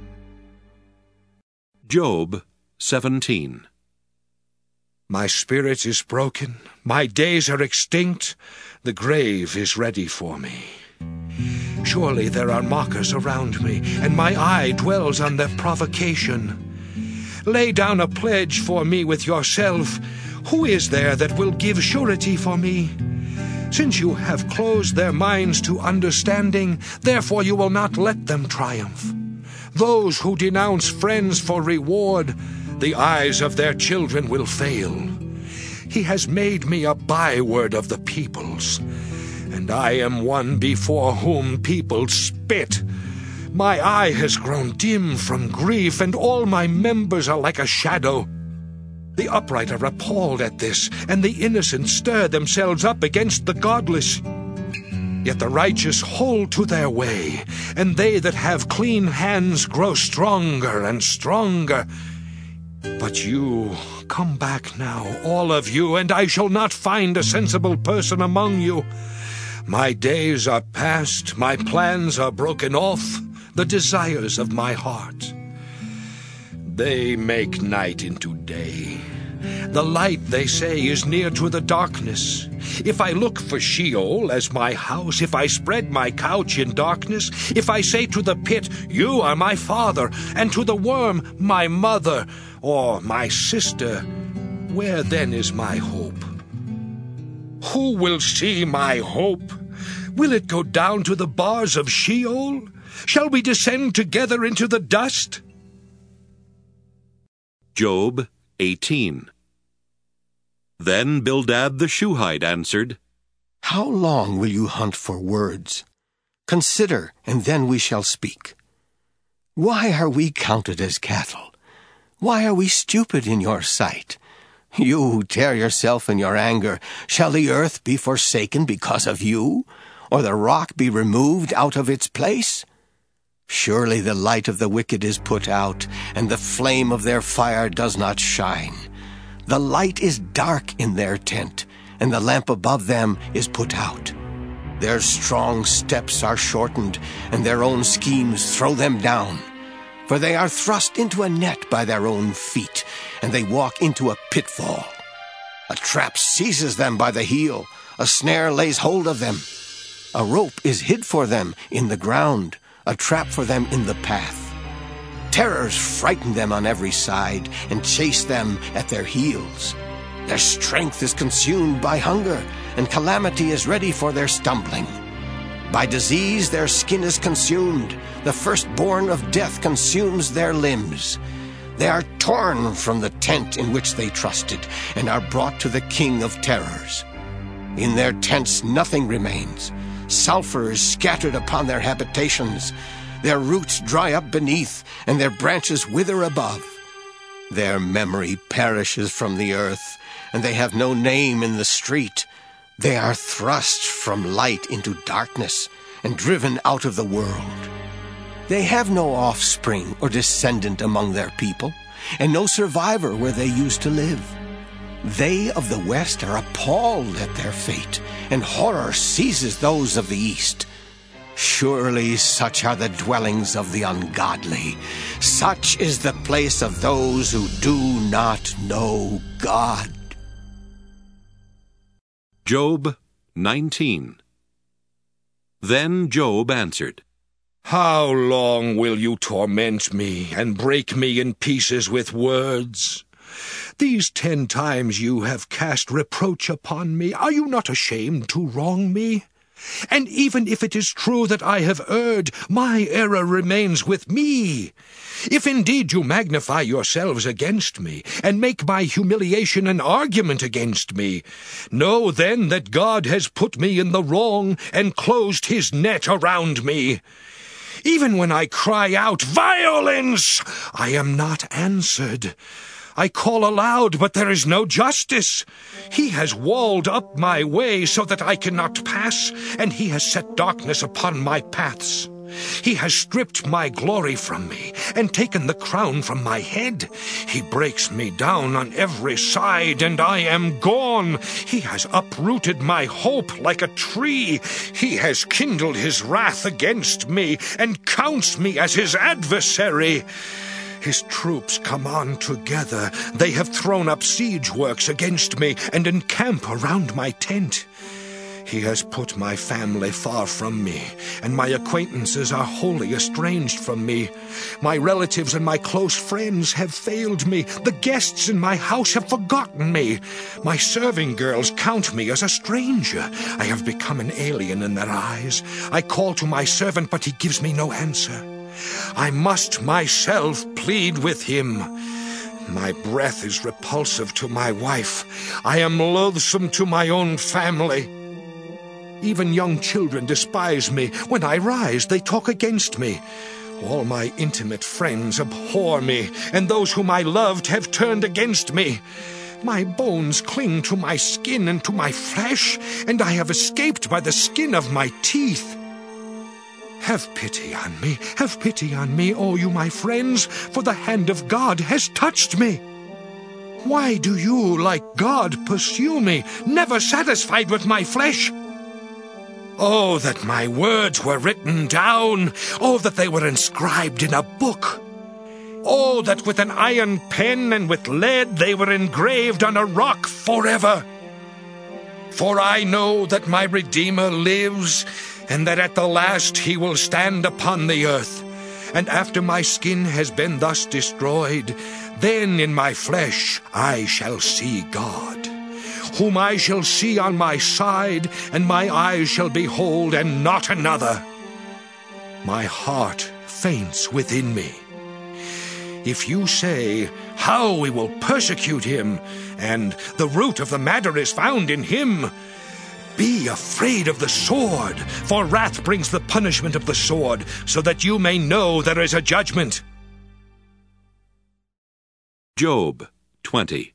Job 17. My spirit is broken, my days are extinct, the grave is ready for me. Surely there are mockers around me, and my eye dwells on their provocation. Lay down a pledge for me with yourself. Who is there that will give surety for me? Since you have closed their minds to understanding, therefore you will not let them triumph. Those who denounce friends for reward, the eyes of their children will fail. He has made me a byword of the peoples, and I am one before whom people spit. My eye has grown dim from grief, and all my members are like a shadow. The upright are appalled at this, and the innocent stir themselves up against the godless. Yet the righteous hold to their way, and they that have clean hands grow stronger and stronger. But you, come back now, all of you, and I shall not find a sensible person among you. My days are past, my plans are broken off, the desires of my heart. They make night into day. The light, they say, is near to the darkness. If I look for Sheol as my house, if I spread my couch in darkness, if I say to the pit, you are my father, and to the worm, my mother, or my sister, where then is my hope? Who will see my hope? Will it go down to the bars of Sheol? Shall we descend together into the dust? Job 18. Then Bildad the Shuhite answered, How long will you hunt for words? Consider, and then we shall speak. Why are we counted as cattle? Why are we stupid in your sight? You who tear yourself in your anger, shall the earth be forsaken because of you? Or the rock be removed out of its place? Surely the light of the wicked is put out, and the flame of their fire does not shine. The light is dark in their tent, and the lamp above them is put out. Their strong steps are shortened, and their own schemes throw them down. For they are thrust into a net by their own feet, and they walk into a pitfall. A trap seizes them by the heel, a snare lays hold of them. A rope is hid for them in the ground, a trap for them in the path. Terrors frighten them on every side and chase them at their heels. Their strength is consumed by hunger, and calamity is ready for their stumbling. By disease their skin is consumed. The firstborn of death consumes their limbs. They are torn from the tent in which they trusted, and are brought to the king of terrors. In their tents nothing remains. Sulfur is scattered upon their habitations. Their roots dry up beneath, and their branches wither above. Their memory perishes from the earth, and they have no name in the street. They are thrust from light into darkness, and driven out of the world. They have no offspring or descendant among their people, and no survivor where they used to live. They of the west are appalled at their fate, and horror seizes those of the east. Surely such are the dwellings of the ungodly. Such is the place of those who do not know God. Job 19. Then Job answered, How long will you torment me and break me in pieces with words? These 10 times you have cast reproach upon me. Are you not ashamed to wrong me? And even if it is true that I have erred, my error remains with me. If indeed you magnify yourselves against me, and make my humiliation an argument against me, know then that God has put me in the wrong, and closed his net around me. Even when I cry out, violence, I am not answered. I call aloud, but there is no justice. He has walled up my way so that I cannot pass, and he has set darkness upon my paths. He has stripped my glory from me, and taken the crown from my head. He breaks me down on every side, and I am gone. He has uprooted my hope like a tree. He has kindled his wrath against me, and counts me as his adversary. His troops come on together. They have thrown up siege works against me, and encamp around my tent. He has put my family far from me, and my acquaintances are wholly estranged from me. My relatives and my close friends have failed me. The guests in my house have forgotten me. My serving girls count me as a stranger. I have become an alien in their eyes. I call to my servant, but he gives me no answer. I must myself plead with him. My breath is repulsive to my wife. I am loathsome to my own family. Even young children despise me. When I rise, they talk against me. All my intimate friends abhor me, and those whom I loved have turned against me. My bones cling to my skin and to my flesh, and I have escaped by the skin of my teeth. Have pity on me, all you my friends, for the hand of God has touched me. Why do you, like God, pursue me, never satisfied with my flesh? Oh, that my words were written down! Oh, that they were inscribed in a book! Oh, that with an iron pen and with lead they were engraved on a rock forever! For I know that my Redeemer lives, and that at the last he will stand upon the earth. And after my skin has been thus destroyed, then in my flesh I shall see God, whom I shall see on my side, and my eyes shall behold, and not another. My heart faints within me. If you say, "How we will persecute him," and "The root of the matter is found in him," be afraid of the sword, for wrath brings the punishment of the sword, so that you may know there is a judgment. Job 20.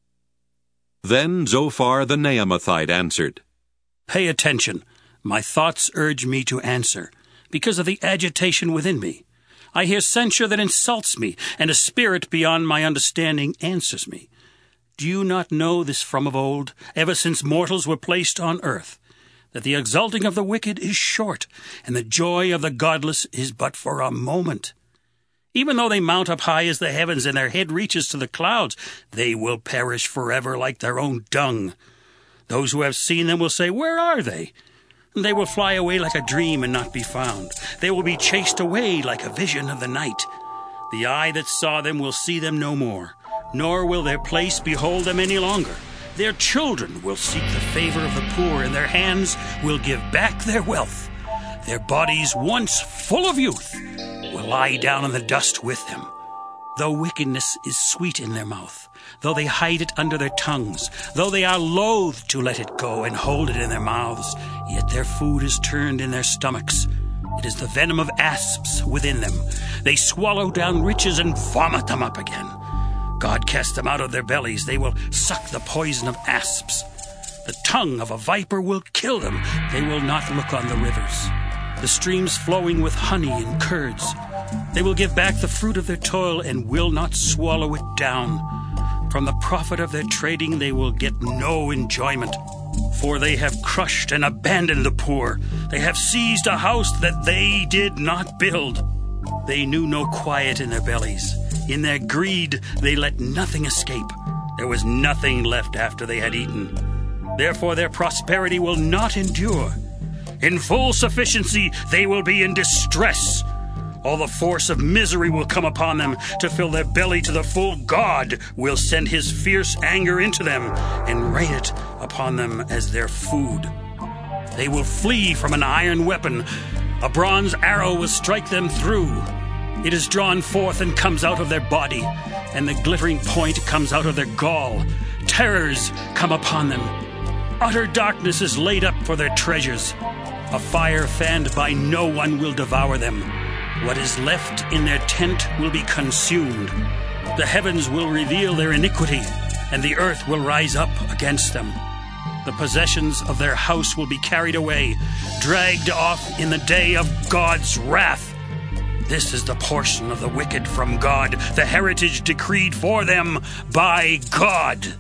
Then Zophar the Naamathite answered, Pay attention. My thoughts urge me to answer, because of the agitation within me. I hear censure that insults me, and a spirit beyond my understanding answers me. Do you not know this from of old, ever since mortals were placed on earth, that the exulting of the wicked is short, and the joy of the godless is but for a moment? Even though they mount up high as the heavens, and their head reaches to the clouds, they will perish forever like their own dung. Those who have seen them will say, Where are they? And they will fly away like a dream and not be found. They will be chased away like a vision of the night. The eye that saw them will see them no more, nor will their place behold them any longer. Their children will seek the favor of the poor, and their hands will give back their wealth. Their bodies, once full of youth, will lie down in the dust with them. Though wickedness is sweet in their mouth, though they hide it under their tongues, though they are loath to let it go and hold it in their mouths, yet their food is turned in their stomachs. It is the venom of asps within them. They swallow down riches and vomit them up again. God cast them out of their bellies. They will suck the poison of asps. The tongue of a viper will kill them. They will not look on the rivers, the streams flowing with honey and curds. They will give back the fruit of their toil and will not swallow it down. From the profit of their trading they will get no enjoyment. For they have crushed and abandoned the poor. They have seized a house that they did not build. They knew no quiet in their bellies. In their greed they let nothing escape. There was nothing left after they had eaten. Therefore their prosperity will not endure. In full sufficiency they will be in distress. All the force of misery will come upon them to fill their belly to the full. God will send his fierce anger into them and rain it upon them as their food. They will flee from an iron weapon. A bronze arrow will strike them through. It is drawn forth and comes out of their body, and the glittering point comes out of their gall. Terrors come upon them. Utter darkness is laid up for their treasures. A fire fanned by no one will devour them. What is left in their tent will be consumed. The heavens will reveal their iniquity, and the earth will rise up against them. The possessions of their house will be carried away, dragged off in the day of God's wrath. This is the portion of the wicked from God, the heritage decreed for them by God.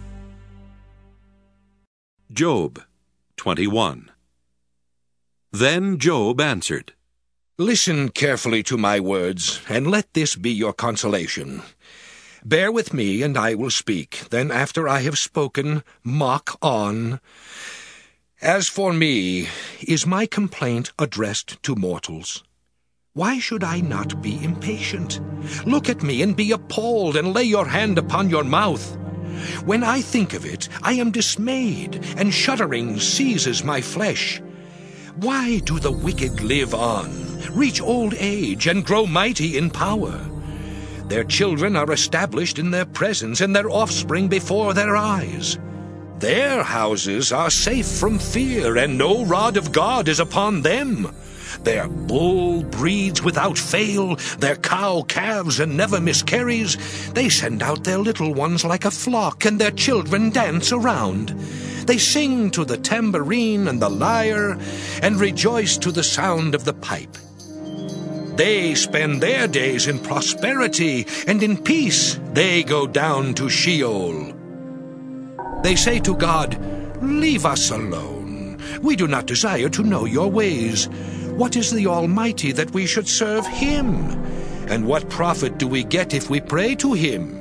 Job 21. Then Job answered, Listen carefully to my words, and let this be your consolation. Bear with me, and I will speak. Then after I have spoken, mock on. As for me, is my complaint addressed to mortals? Why should I not be impatient? Look at me and be appalled, and lay your hand upon your mouth. When I think of it, I am dismayed, and shuddering seizes my flesh. Why do the wicked live on, reach old age, and grow mighty in power? Their children are established in their presence, and their offspring before their eyes. Their houses are safe from fear, and no rod of God is upon them. Their bull breeds without fail, their cow calves and never miscarries. They send out their little ones like a flock, and their children dance around. They sing to the tambourine and the lyre, and rejoice to the sound of the pipe. They spend their days in prosperity, and in peace they go down to Sheol. They say to God, "Leave us alone. We do not desire to know your ways. What is the Almighty that we should serve him? And what profit do we get if we pray to him?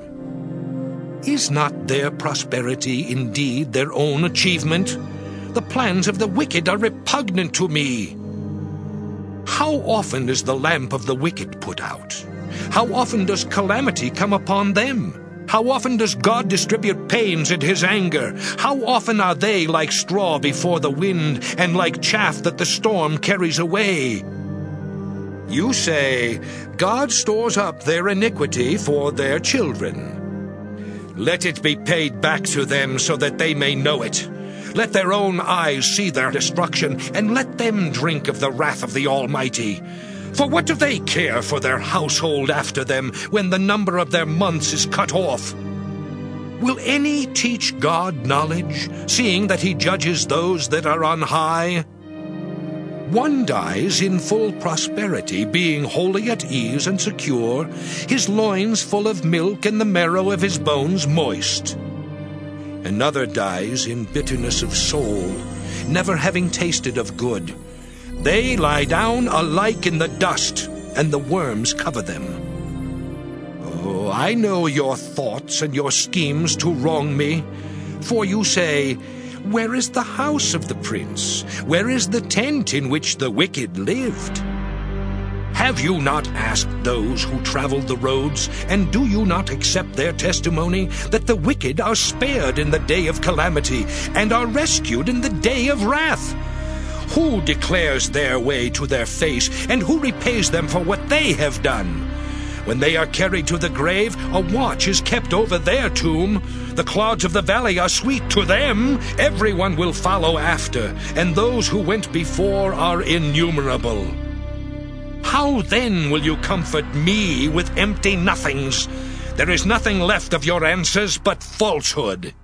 Is not their prosperity indeed their own achievement? The plans of the wicked are repugnant to me. How often is the lamp of the wicked put out? How often does calamity come upon them? How often does God distribute pains in his anger? How often are they like straw before the wind, and like chaff that the storm carries away? You say, God stores up their iniquity for their children. Let it be paid back to them so that they may know it. Let their own eyes see their destruction, and let them drink of the wrath of the Almighty. For what do they care for their household after them, when the number of their months is cut off? Will any teach God knowledge, seeing that he judges those that are on high? One dies in full prosperity, being wholly at ease and secure, his loins full of milk and the marrow of his bones moist. Another dies in bitterness of soul, never having tasted of good. They lie down alike in the dust, and the worms cover them. Oh, I know your thoughts and your schemes to wrong me. For you say, where is the house of the prince? Where is the tent in which the wicked lived? Have you not asked those who traveled the roads, and do you not accept their testimony, that the wicked are spared in the day of calamity, and are rescued in the day of wrath? Who declares their way to their face, and who repays them for what they have done? When they are carried to the grave, a watch is kept over their tomb. The clods of the valley are sweet to them. Everyone will follow after, and those who went before are innumerable. How then will you comfort me with empty nothings? There is nothing left of your answers but falsehood.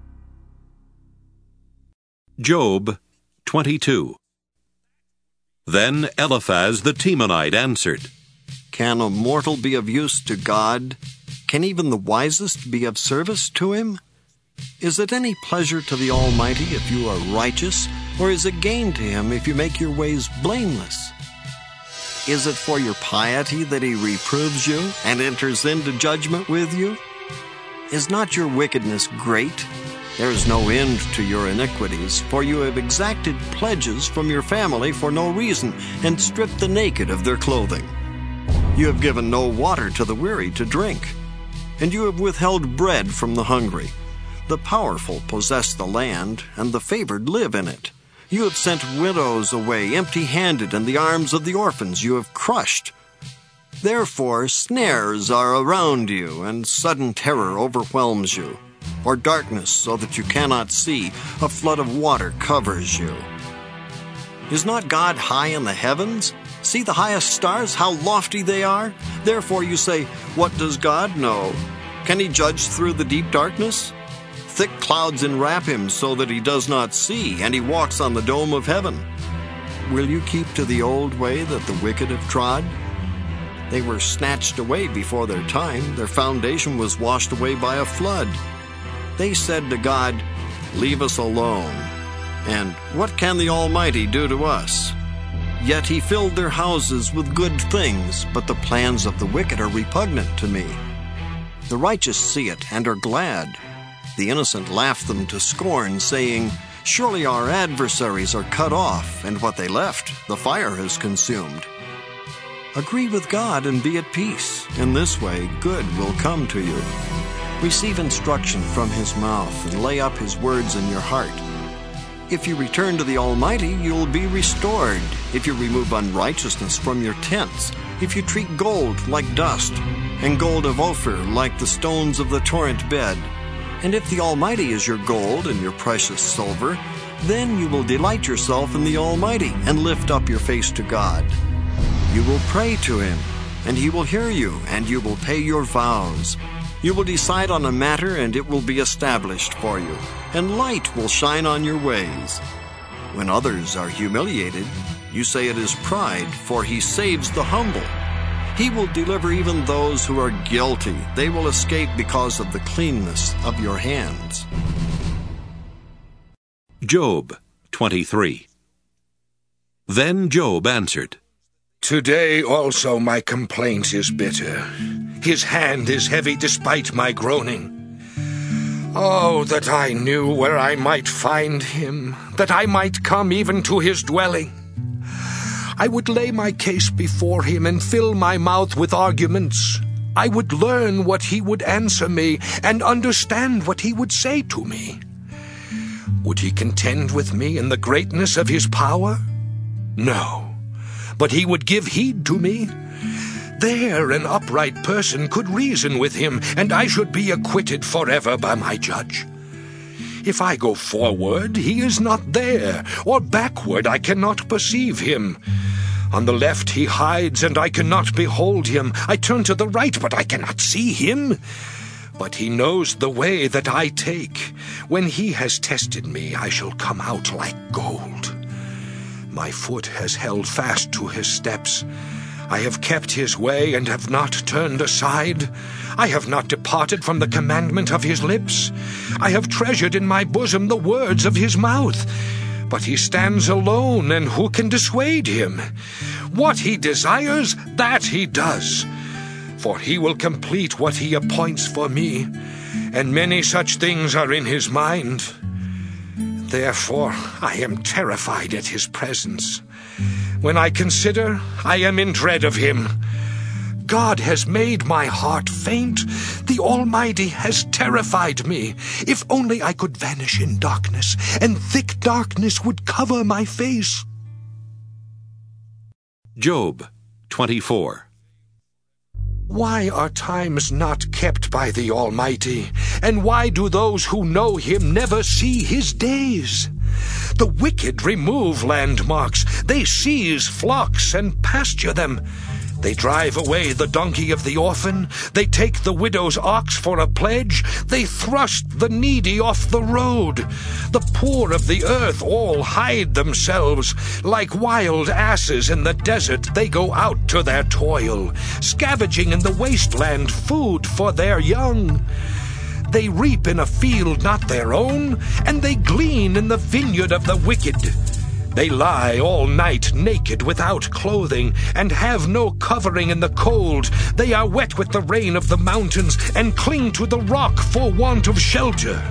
Job 22. Then Eliphaz the Temanite answered, Can a mortal be of use to God? Can even the wisest be of service to him? Is it any pleasure to the Almighty if you are righteous, or is it gain to him if you make your ways blameless? Is it for your piety that he reproves you and enters into judgment with you? Is not your wickedness great? There is no end to your iniquities, for you have exacted pledges from your family for no reason, and stripped the naked of their clothing. You have given no water to the weary to drink, and you have withheld bread from the hungry. The powerful possess the land, and the favored live in it. You have sent widows away empty-handed, and the arms of the orphans you have crushed. Therefore snares are around you, and sudden terror overwhelms you. Or darkness so that you cannot see, a flood of water covers you. Is not God high in the heavens? See the highest stars, how lofty they are? Therefore you say, what does God know? Can he judge through the deep darkness? Thick clouds enwrap him so that he does not see, and he walks on the dome of heaven. Will you keep to the old way that the wicked have trod? They were snatched away before their time. Their foundation was washed away by a flood. They said to God, leave us alone. And what can the Almighty do to us? Yet he filled their houses with good things, but the plans of the wicked are repugnant to me. The righteous see it and are glad. The innocent laugh them to scorn, saying, Surely our adversaries are cut off, and what they left, the fire has consumed. Agree with God and be at peace. In this way, good will come to you. Receive instruction from His mouth and lay up His words in your heart. If you return to the Almighty, you will be restored. If you remove unrighteousness from your tents, if you treat gold like dust, and gold of Ophir like the stones of the torrent bed, and if the Almighty is your gold and your precious silver, then you will delight yourself in the Almighty and lift up your face to God. You will pray to Him, and He will hear you, and you will pay your vows. You will decide on a matter, and it will be established for you, and light will shine on your ways. When others are humiliated, you say it is pride, for He saves the humble. He will deliver even those who are guilty. They will escape because of the cleanness of your hands. Job 23. Then Job answered, Today also my complaint is bitter. His hand is heavy despite my groaning. Oh, that I knew where I might find Him, that I might come even to His dwelling. I would lay my case before Him and fill my mouth with arguments. I would learn what He would answer me and understand what He would say to me. Would He contend with me in the greatness of His power? No, but He would give heed to me. There an upright person could reason with Him, and I should be acquitted forever by my judge. If I go forward, He is not there, or backward, I cannot perceive Him. On the left He hides, and I cannot behold Him. I turn to the right, but I cannot see Him. But He knows the way that I take. When He has tested me, I shall come out like gold. My foot has held fast to His steps. I have kept His way and have not turned aside. I have not departed from the commandment of His lips. I have treasured in my bosom the words of His mouth. But He stands alone, and who can dissuade Him? What He desires, that He does. For He will complete what He appoints for me, and many such things are in His mind. Therefore I am terrified at His presence. When I consider, I am in dread of Him. God has made my heart faint. The Almighty has terrified me. If only I could vanish in darkness, and thick darkness would cover my face. Job 24. Why are times not kept by the Almighty? And why do those who know Him never see His days? The wicked remove landmarks. They seize flocks and pasture them. They drive away the donkey of the orphan. They take the widow's ox for a pledge. They thrust the needy off the road. The poor of the earth all hide themselves. Like wild asses in the desert, they go out to their toil, scavenging in the wasteland food for their young. They reap in a field not their own, and they glean in the vineyard of the wicked. They lie all night naked without clothing, and have no covering in the cold. They are wet with the rain of the mountains, and cling to the rock for want of shelter.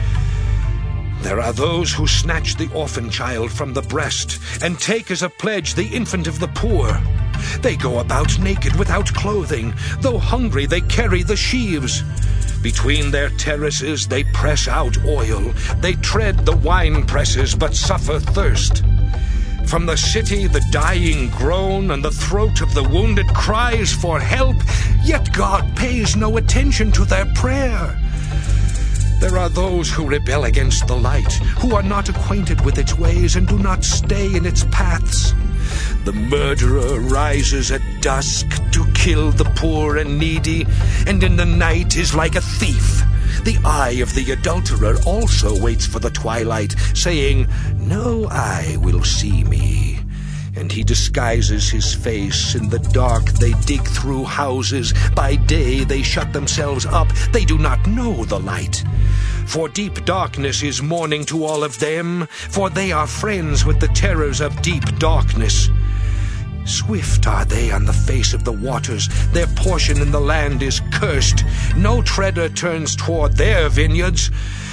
There are those who snatch the orphan child from the breast, and take as a pledge the infant of the poor. They go about naked without clothing. Though hungry, they carry the sheaves. Between their terraces they press out oil. They tread the wine presses, but suffer thirst. From the city the dying groan, and the throat of the wounded cries for help, yet God pays no attention to their prayer. There are those who rebel against the light, who are not acquainted with its ways, and do not stay in its paths. The murderer rises at dusk to kill the poor and needy, and in the night is like a thief. The eye of the adulterer also waits for the twilight, saying, "No eye will see me." And he disguises his face. In the dark they dig through houses. By day they shut themselves up. They do not know the light. For deep darkness is morning to all of them, for they are friends with the terrors of deep darkness. Swift are they on the face of the waters. Their portion in the land is cursed. No treader turns toward their vineyards.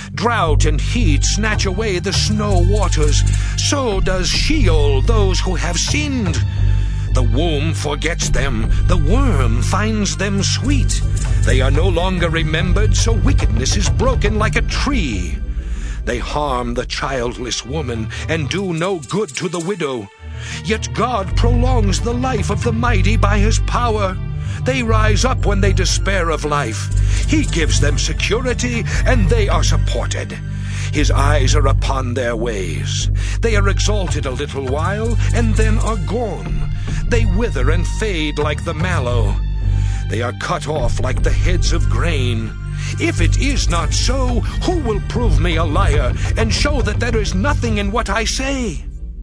Drought and heat snatch away the snow waters. So does Sheol those who have sinned. The womb forgets them, the worm finds them sweet. They are no longer remembered, so wickedness is broken like a tree. They harm the childless woman and do no good to the widow. Yet God prolongs the life of the mighty by his power. They rise up when they despair of life. He gives them security, and they are supported. His eyes are upon their ways. They are exalted a little while, and then are gone. They wither and fade like the mallow. They are cut off like the heads of grain. If it is not so, who will prove me a liar and show that there is nothing in what I say?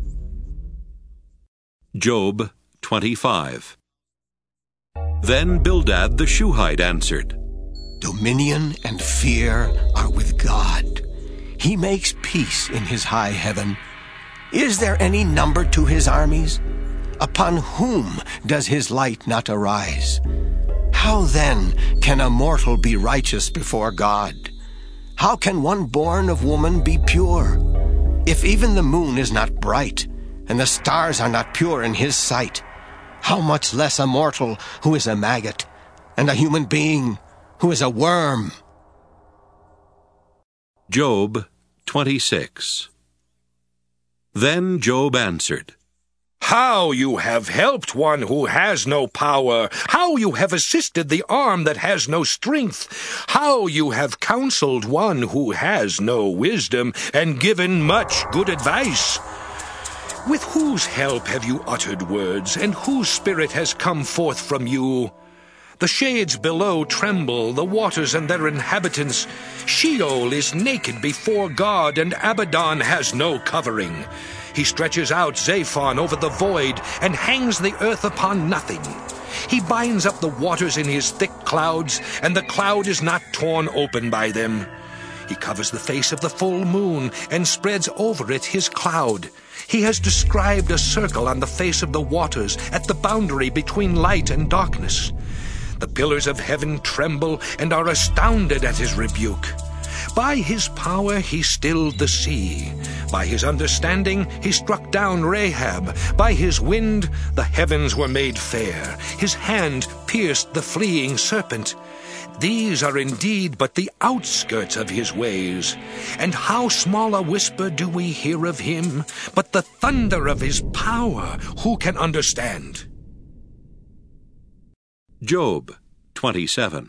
Job 25. Then Bildad the Shuhite answered, Dominion and fear are with God. He makes peace in his high heaven. Is there any number to his armies? Upon whom does his light not arise? How then can a mortal be righteous before God? How can one born of woman be pure? If even the moon is not bright, and the stars are not pure in his sight, how much less a mortal who is a maggot, and a human being who is a worm? Job 26. Then Job answered, How you have helped one who has no power! How you have assisted the arm that has no strength! How you have counseled one who has no wisdom, and given much good advice! With whose help have you uttered words, and whose spirit has come forth from you? The shades below tremble, the waters and their inhabitants. Sheol is naked before God, and Abaddon has no covering. He stretches out Zaphon over the void, and hangs the earth upon nothing. He binds up the waters in his thick clouds, and the cloud is not torn open by them. He covers the face of the full moon, and spreads over it his cloud. He has described a circle on the face of the waters, at the boundary between light and darkness. The pillars of heaven tremble, and are astounded at his rebuke. By his power he stilled the sea. By his understanding he struck down Rahab. By his wind the heavens were made fair. His hand pierced the fleeing serpent. These are indeed but the outskirts of his ways. And how small a whisper do we hear of him? But the thunder of his power, who can understand? Job 27.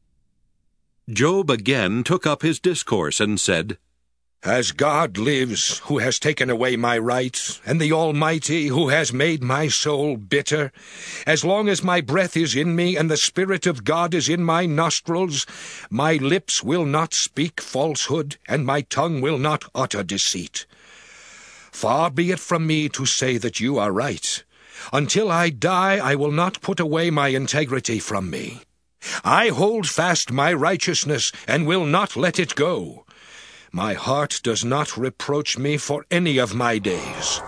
Job again took up his discourse and said, As God lives, who has taken away my rights, and the Almighty, who has made my soul bitter, as long as my breath is in me, and the Spirit of God is in my nostrils, my lips will not speak falsehood, and my tongue will not utter deceit. Far be it from me to say that you are right. Until I die, I will not put away my integrity from me. I hold fast my righteousness, and will not let it go. My heart does not reproach me for any of my days.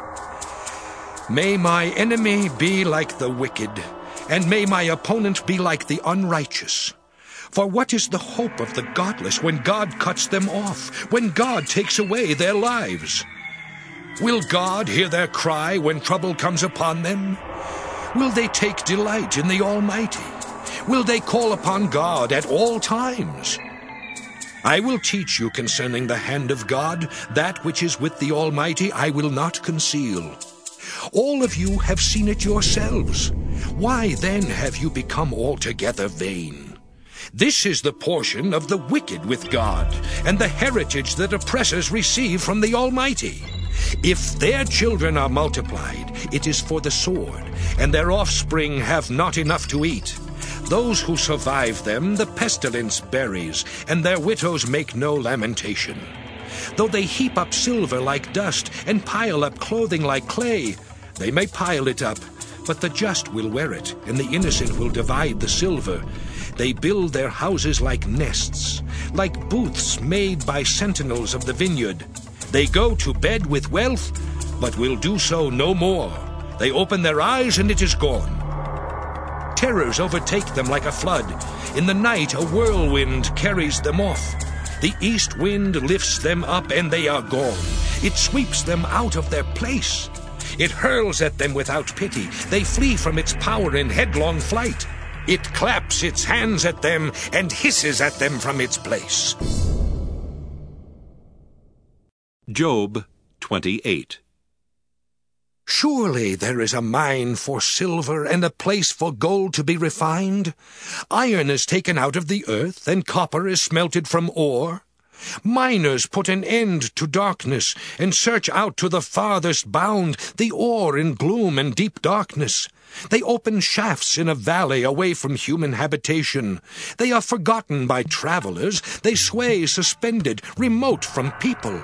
May my enemy be like the wicked, and may my opponent be like the unrighteous. For what is the hope of the godless when God cuts them off, when God takes away their lives? Will God hear their cry when trouble comes upon them? Will they take delight in the Almighty? Will they call upon God at all times? I will teach you concerning the hand of God, that which is with the Almighty I will not conceal. All of you have seen it yourselves. Why then have you become altogether vain? This is the portion of the wicked with God, and the heritage that oppressors receive from the Almighty. If their children are multiplied, it is for the sword, and their offspring have not enough to eat. Those who survive them the pestilence buries, and their widows make no lamentation. Though they heap up silver like dust, and pile up clothing like clay, they may pile it up, but the just will wear it, and the innocent will divide the silver. They build their houses like nests, like booths made by sentinels of the vineyard. They go to bed with wealth, but will do so no more. They open their eyes, and it is gone. Terrors overtake them like a flood. In the night a whirlwind carries them off. The east wind lifts them up, and they are gone. It sweeps them out of their place. It hurls at them without pity. They flee from its power in headlong flight. It claps its hands at them and hisses at them from its place. Job 28. Surely there is a mine for silver and a place for gold to be refined. Iron is taken out of the earth, and copper is smelted from ore. Miners put an end to darkness, and search out to the farthest bound the ore in gloom and deep darkness. They open shafts in a valley away from human habitation. They are forgotten by travelers. They sway suspended, remote from people.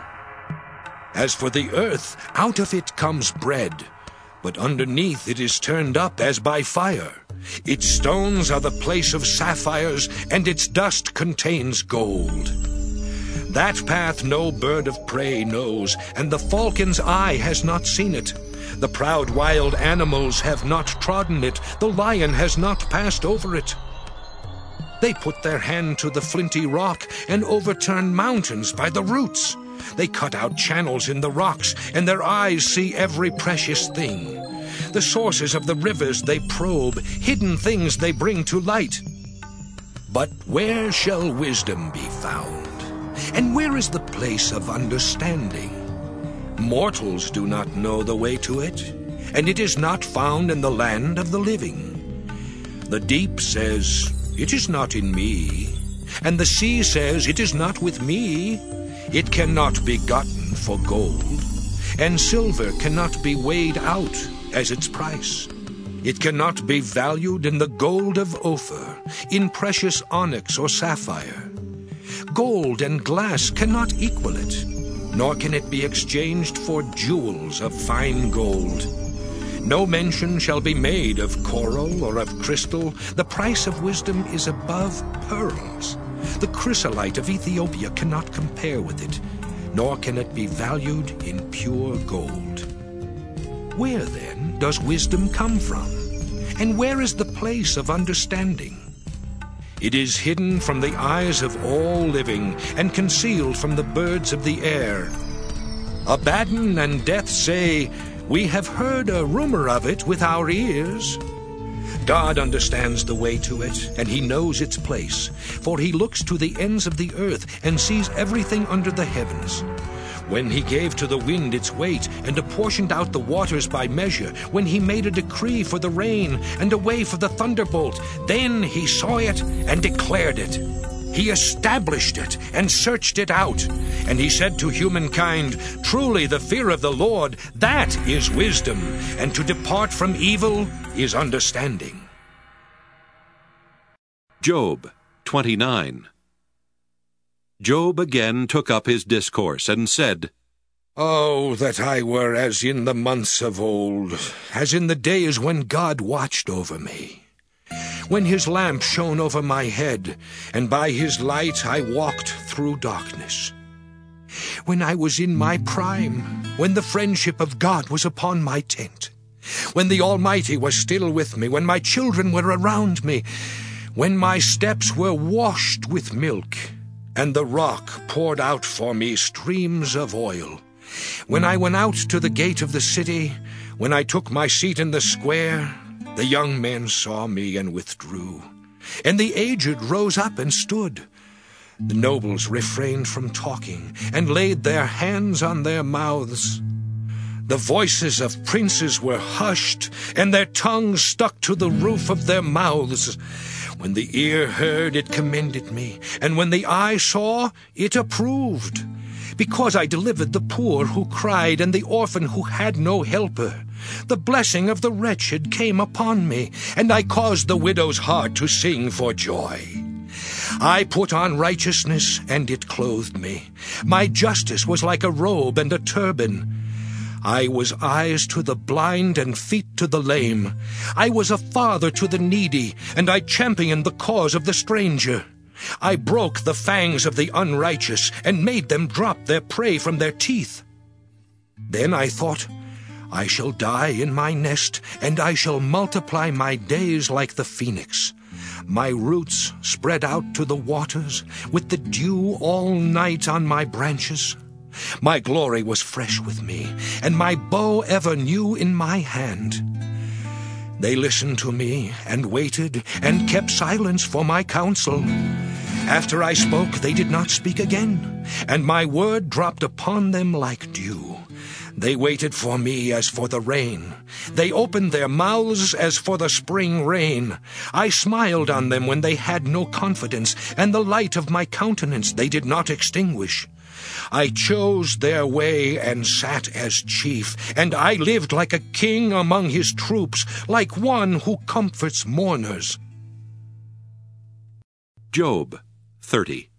As for the earth, out of it comes bread, but underneath it is turned up as by fire. Its stones are the place of sapphires, and its dust contains gold. That path no bird of prey knows, and the falcon's eye has not seen it. The proud wild animals have not trodden it. The lion has not passed over it. They put their hand to the flinty rock and overturn mountains by the roots. They cut out channels in the rocks, and their eyes see every precious thing. The sources of the rivers they probe, hidden things they bring to light. But where shall wisdom be found? And where is the place of understanding? Mortals do not know the way to it, and it is not found in the land of the living. The deep says, "It is not in me," and the sea says, "It is not with me." It cannot be gotten for gold, and silver cannot be weighed out as its price. It cannot be valued in the gold of Ophir, in precious onyx or sapphire. Gold and glass cannot equal it, nor can it be exchanged for jewels of fine gold. No mention shall be made of coral or of crystal. The price of wisdom is above pearls. The chrysolite of Ethiopia cannot compare with it, nor can it be valued in pure gold. Where, then, does wisdom come from? And where is the place of understanding? It is hidden from the eyes of all living, and concealed from the birds of the air. Abaddon and Death say, "We have heard a rumor of it with our ears." God understands the way to it, and he knows its place, for he looks to the ends of the earth and sees everything under the heavens. When he gave to the wind its weight, and apportioned out the waters by measure, when he made a decree for the rain, and a way for the thunderbolt, then he saw it and declared it. He established it and searched it out. And he said to humankind, "Truly the fear of the Lord, that is wisdom, and to depart from evil is understanding." Job 29. Job again took up his discourse and said, "Oh, that I were as in the months of old, as in the days when God watched over me, when his lamp shone over my head, and by his light I walked through darkness. When I was in my prime, when the friendship of God was upon my tent, when the Almighty was still with me, when my children were around me, when my steps were washed with milk, and the rock poured out for me streams of oil. When I went out to the gate of the city, when I took my seat in the square, the young men saw me and withdrew, and the aged rose up and stood. The nobles refrained from talking, and laid their hands on their mouths. The voices of princes were hushed, and their tongues stuck to the roof of their mouths. When the ear heard, it commended me, and when the eye saw, it approved. Because I delivered the poor who cried, and the orphan who had no helper. The blessing of the wretched came upon me, and I caused the widow's heart to sing for joy. I put on righteousness, and it clothed me. My justice was like a robe and a turban. I was eyes to the blind and feet to the lame. I was a father to the needy, and I championed the cause of the stranger. I broke the fangs of the unrighteous, and made them drop their prey from their teeth. Then I thought, I shall die in my nest, and I shall multiply my days like the phoenix. My roots spread out to the waters, with the dew all night on my branches. My glory was fresh with me, and my bow ever new in my hand. They listened to me, and waited, and kept silence for my counsel. After I spoke, they did not speak again, and my word dropped upon them like dew. They waited for me as for the rain. They opened their mouths as for the spring rain. I smiled on them when they had no confidence, and the light of my countenance they did not extinguish. I chose their way and sat as chief, and I lived like a king among his troops, like one who comforts mourners. Job 30.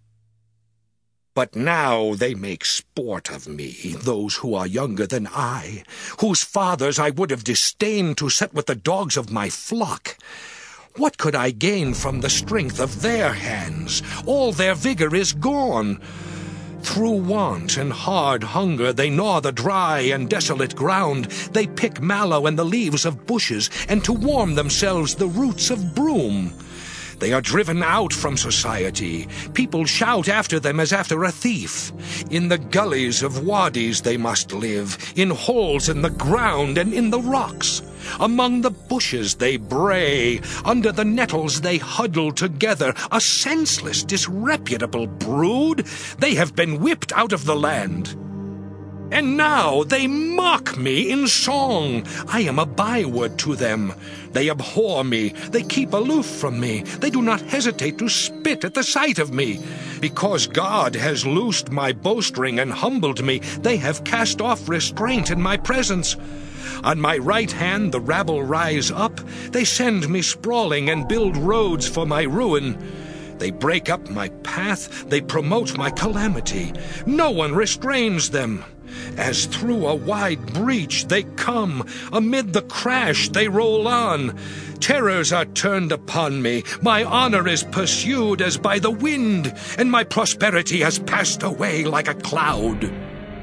But now they make sport of me, those who are younger than I, whose fathers I would have disdained to set with the dogs of my flock. What could I gain from the strength of their hands? All their vigor is gone. Through want and hard hunger they gnaw the dry and desolate ground. They pick mallow and the leaves of bushes, and to warm themselves the roots of broom. They are driven out from society. People shout after them as after a thief. In the gullies of wadis they must live, in holes in the ground and in the rocks. Among the bushes they bray, under the nettles they huddle together, a senseless, disreputable brood. They have been whipped out of the land. And now they mock me in song. I am a byword to them. They abhor me. They keep aloof from me. They do not hesitate to spit at the sight of me. Because God has loosed my bowstring and humbled me, they have cast off restraint in my presence. On my right hand the rabble rise up. They send me sprawling and build roads for my ruin. They break up my path. They promote my calamity. No one restrains them. As through a wide breach they come, amid the crash they roll on. Terrors are turned upon me, my honor is pursued as by the wind, and my prosperity has passed away like a cloud.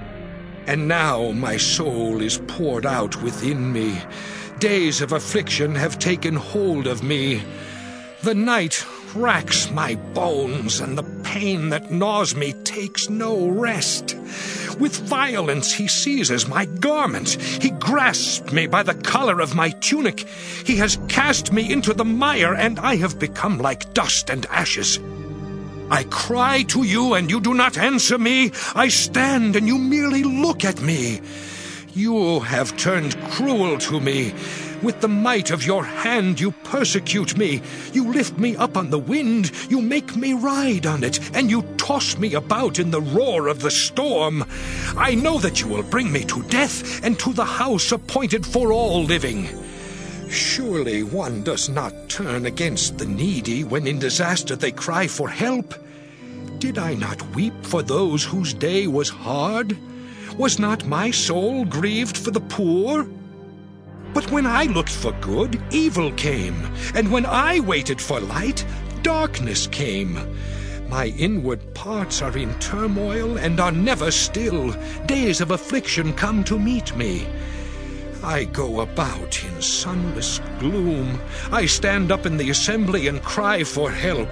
And now my soul is poured out within me. Days of affliction have taken hold of me. The night racks my bones, and the pain that gnaws me takes no rest. With violence he seizes my garment. He grasps me by the collar of my tunic. He has cast me into the mire, and I have become like dust and ashes. I cry to you, and you do not answer me. I stand, and you merely look at me. You have turned cruel to me. With the might of your hand you persecute me. You lift me up on the wind, you make me ride on it, and you toss me about in the roar of the storm. I know that you will bring me to death, and to the house appointed for all living. Surely one does not turn against the needy when in disaster they cry for help. Did I not weep for those whose day was hard? Was not my soul grieved for the poor? But when I looked for good, evil came, and when I waited for light, darkness came. My inward parts are in turmoil and are never still. Days of affliction come to meet me. I go about in sunless gloom. I stand up in the assembly and cry for help.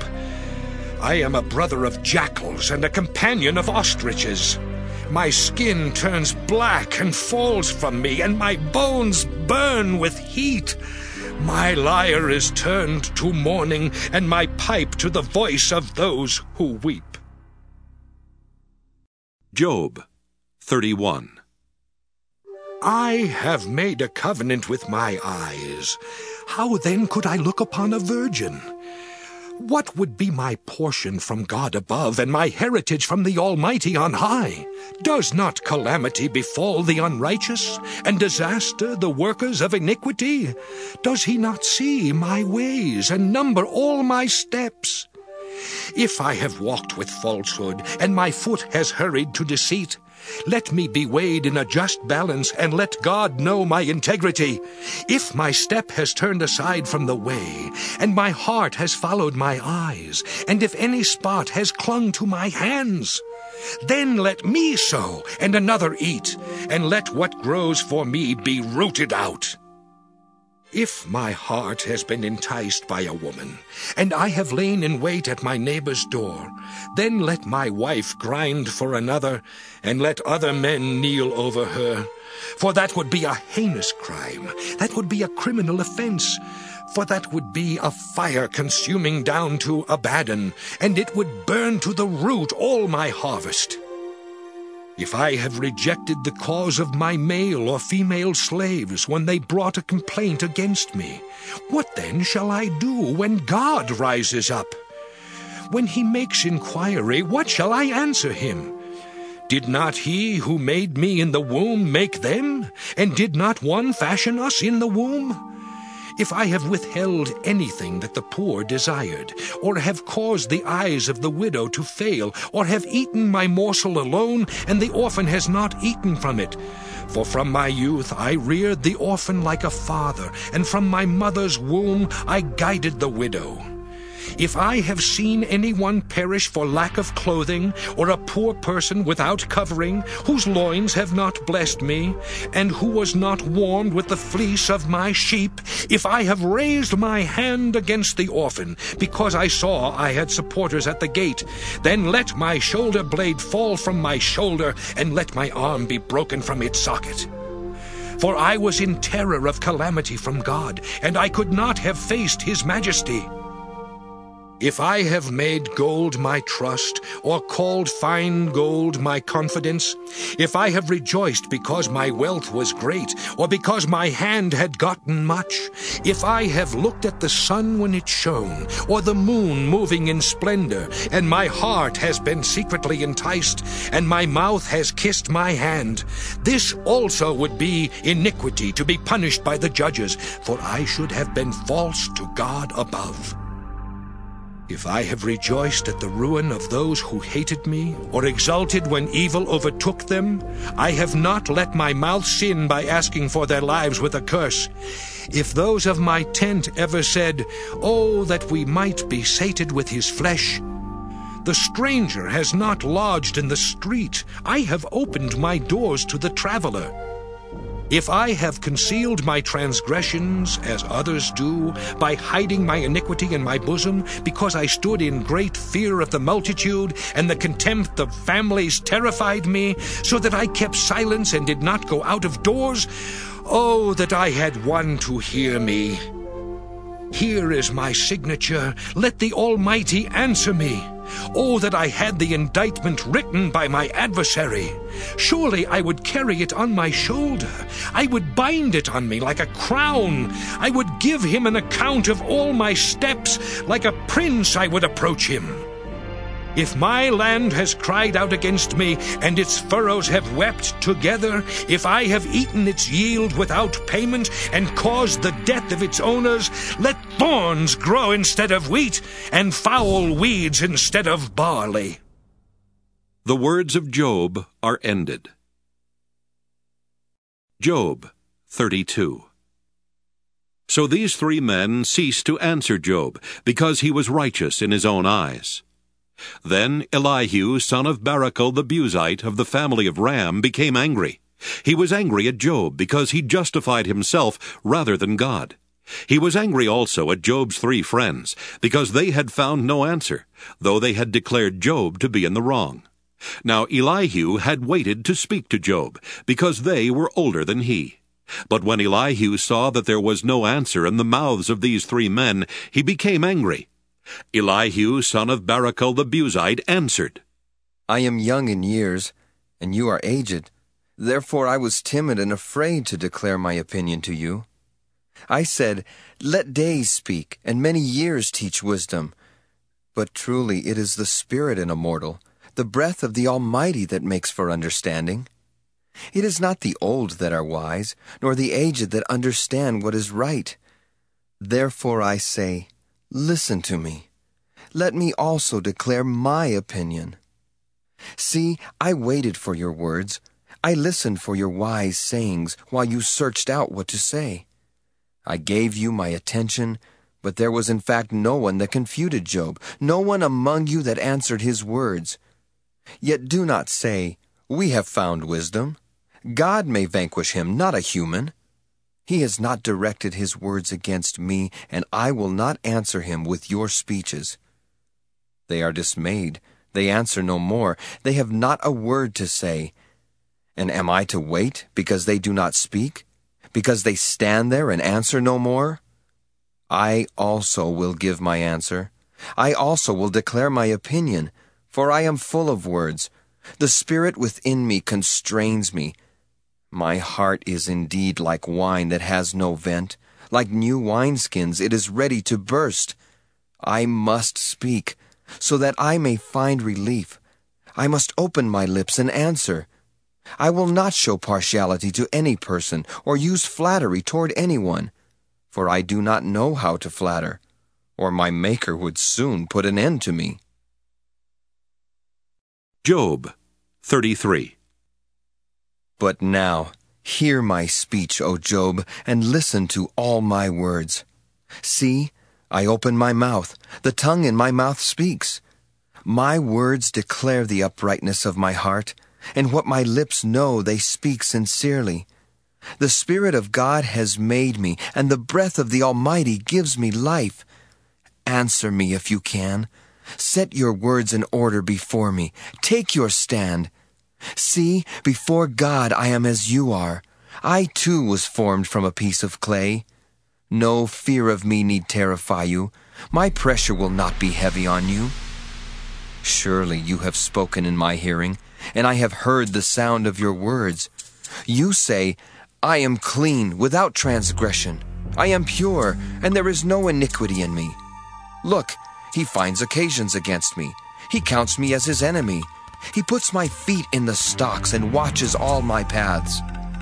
I am a brother of jackals and a companion of ostriches. My skin turns black and falls from me, and my bones burn with heat. My lyre is turned to mourning, and my pipe to the voice of those who weep. Job 31. I have made a covenant with my eyes. How then could I look upon a virgin? What would be my portion from God above, and my heritage from the Almighty on high? Does not calamity befall the unrighteous, and disaster the workers of iniquity? Does he not see my ways, and number all my steps? If I have walked with falsehood, and my foot has hurried to deceit, let me be weighed in a just balance, and let God know my integrity. If my step has turned aside from the way, and my heart has followed my eyes, and if any spot has clung to my hands, then let me sow, and another eat, and let what grows for me be rooted out. If my heart has been enticed by a woman, and I have lain in wait at my neighbor's door, then let my wife grind for another, and let other men kneel over her. For that would be a heinous crime. That would be a criminal offense. For that would be a fire consuming down to Abaddon, and it would burn to the root all my harvest. If I have rejected the cause of my male or female slaves when they brought a complaint against me, what then shall I do when God rises up? When he makes inquiry, what shall I answer him? Did not he who made me in the womb make them? And did not one fashion us in the womb? If I have withheld anything that the poor desired, or have caused the eyes of the widow to fail, or have eaten my morsel alone, and the orphan has not eaten from it, for from my youth I reared the orphan like a father, and from my mother's womb I guided the widow. If I have seen anyone perish for lack of clothing, or a poor person without covering, whose loins have not blessed me, and who was not warmed with the fleece of my sheep, if I have raised my hand against the orphan, because I saw I had supporters at the gate, then let my shoulder blade fall from my shoulder, and let my arm be broken from its socket. For I was in terror of calamity from God, and I could not have faced his majesty. If I have made gold my trust, or called fine gold my confidence, if I have rejoiced because my wealth was great, or because my hand had gotten much, if I have looked at the sun when it shone, or the moon moving in splendor, and my heart has been secretly enticed, and my mouth has kissed my hand, this also would be iniquity to be punished by the judges, for I should have been false to God above. If I have rejoiced at the ruin of those who hated me, or exulted when evil overtook them, I have not let my mouth sin by asking for their lives with a curse. If those of my tent ever said, "Oh, that we might be sated with his flesh," the stranger has not lodged in the street. I have opened my doors to the traveler. If I have concealed my transgressions, as others do, by hiding my iniquity in my bosom, because I stood in great fear of the multitude, and the contempt of families terrified me, so that I kept silence and did not go out of doors, oh, that I had one to hear me. Here is my signature. Let the Almighty answer me. Oh, that I had the indictment written by my adversary. Surely I would carry it on my shoulder. I would bind it on me like a crown. I would give him an account of all my steps. Like a prince I would approach him. If my land has cried out against me, and its furrows have wept together, if I have eaten its yield without payment, and caused the death of its owners, let thorns grow instead of wheat, and foul weeds instead of barley. The words of Job are ended. Job 32. So these 3 men ceased to answer Job, because he was righteous in his own eyes. Then Elihu, son of Barachel the Buzite of the family of Ram, became angry. He was angry at Job because he justified himself rather than God. He was angry also at Job's 3 friends because they had found no answer, though they had declared Job to be in the wrong. Now Elihu had waited to speak to Job because they were older than he. But when Elihu saw that there was no answer in the mouths of these 3 men, he became angry. Elihu, son of Barachel the Buzite, answered, I am young in years, and you are aged. Therefore I was timid and afraid to declare my opinion to you. I said, Let days speak, and many years teach wisdom. But truly it is the spirit in a mortal, the breath of the Almighty that makes for understanding. It is not the old that are wise, nor the aged that understand what is right. Therefore I say, Listen to me. Let me also declare my opinion. See, I waited for your words. I listened for your wise sayings while you searched out what to say. I gave you my attention, but there was in fact no one that confuted Job, no one among you that answered his words. Yet do not say, We have found wisdom. God may vanquish him, not a human. He has not directed his words against me, and I will not answer him with your speeches. They are dismayed. They answer no more. They have not a word to say. And am I to wait because they do not speak? Because they stand there and answer no more? I also will give my answer. I also will declare my opinion, for I am full of words. The spirit within me constrains me. My heart is indeed like wine that has no vent. Like new wineskins, it is ready to burst. I must speak, so that I may find relief. I must open my lips and answer. I will not show partiality to any person or use flattery toward anyone, for I do not know how to flatter, or my Maker would soon put an end to me. Job 33. But now, hear my speech, O Job, and listen to all my words. See, I open my mouth, the tongue in my mouth speaks. My words declare the uprightness of my heart, and what my lips know they speak sincerely. The Spirit of God has made me, and the breath of the Almighty gives me life. Answer me if you can. Set your words in order before me. Take your stand. See, before God I am as you are. I too was formed from a piece of clay. No fear of me need terrify you. My pressure will not be heavy on you. Surely you have spoken in my hearing, and I have heard the sound of your words. You say, I am clean, without transgression. I am pure, and there is no iniquity in me. Look, he finds occasions against me. He counts me as his enemy. He puts my feet in the stocks and watches all my paths.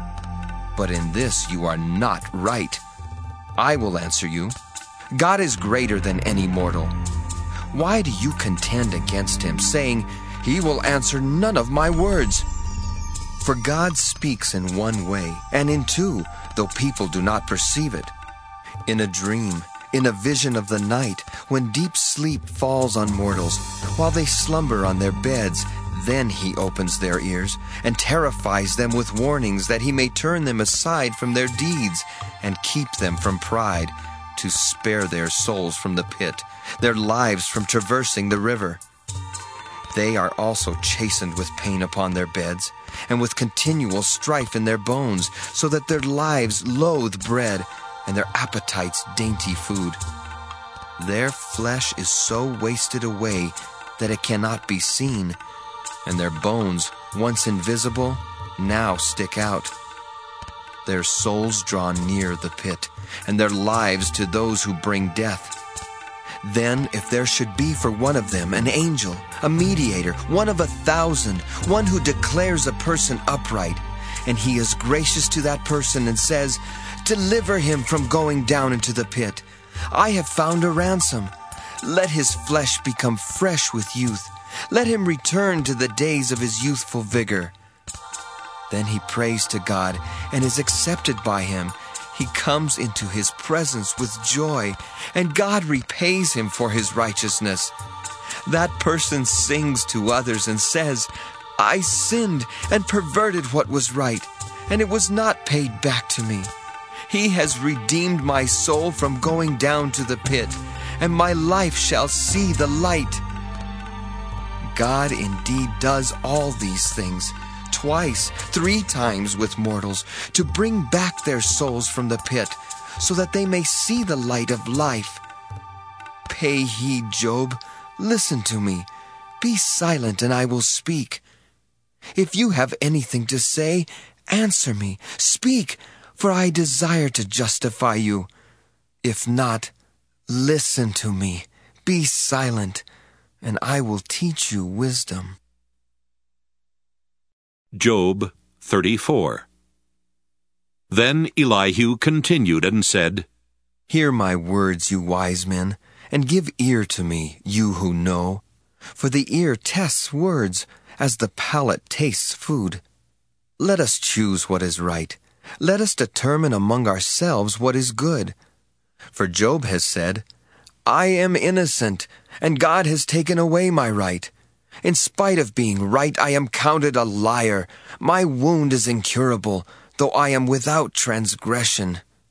But in this you are not right. I will answer you. God is greater than any mortal. Why do you contend against him, saying, he will answer none of my words? For God speaks in one way, and in two, though people do not perceive it. In a dream, in a vision of the night, when deep sleep falls on mortals, while they slumber on their beds, then he opens their ears, and terrifies them with warnings, that he may turn them aside from their deeds, and keep them from pride, to spare their souls from the pit, their lives from traversing the river. They are also chastened with pain upon their beds, and with continual strife in their bones, so that their lives loathe bread, and their appetites dainty food. Their flesh is so wasted away that it cannot be seen, and their bones, once invisible, now stick out. Their souls draw near the pit, and their lives to those who bring death. Then, if there should be for one of them an angel, a mediator, one of 1,000, one who declares a person upright, and he is gracious to that person and says, deliver him from going down into the pit. I have found a ransom. Let his flesh become fresh with youth. Let him return to the days of his youthful vigor. Then he prays to God and is accepted by him. He comes into his presence with joy, and God repays him for his righteousness. That person sings to others and says, I sinned and perverted what was right, and it was not paid back to me. He has redeemed my soul from going down to the pit, and my life shall see the light. God indeed does all these things, twice, 3 times with mortals, to bring back their souls from the pit, so that they may see the light of life. Pay heed, Job. Listen to me. Be silent, and I will speak. If you have anything to say, answer me. Speak, for I desire to justify you. If not, listen to me. Be silent, and I will teach you wisdom. Job 34. Then Elihu continued and said, Hear my words, you wise men, and give ear to me, you who know. For the ear tests words, as the palate tastes food. Let us choose what is right. Let us determine among ourselves what is good. For Job has said, I am innocent, and God has taken away my right. In spite of being right, I am counted a liar. My wound is incurable, though I am without transgression.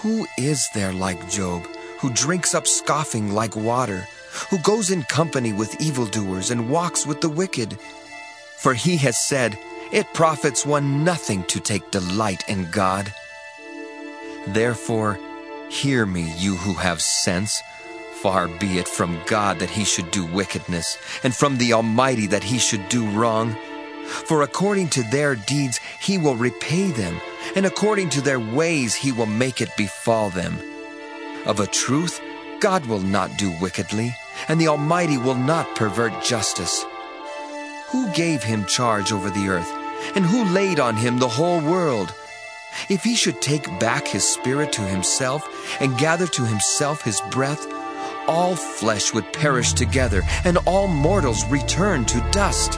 Who is there like Job, who drinks up scoffing like water, who goes in company with evildoers and walks with the wicked? For he has said, "It profits one nothing to take delight in God." Therefore, hear me, you who have sense. Far be it from God that he should do wickedness, and from the Almighty that he should do wrong. For according to their deeds he will repay them, and according to their ways he will make it befall them. Of a truth, God will not do wickedly, and the Almighty will not pervert justice. Who gave him charge over the earth, and who laid on him the whole world? If he should take back his spirit to himself, and gather to himself his breath, all flesh would perish together, and all mortals return to dust.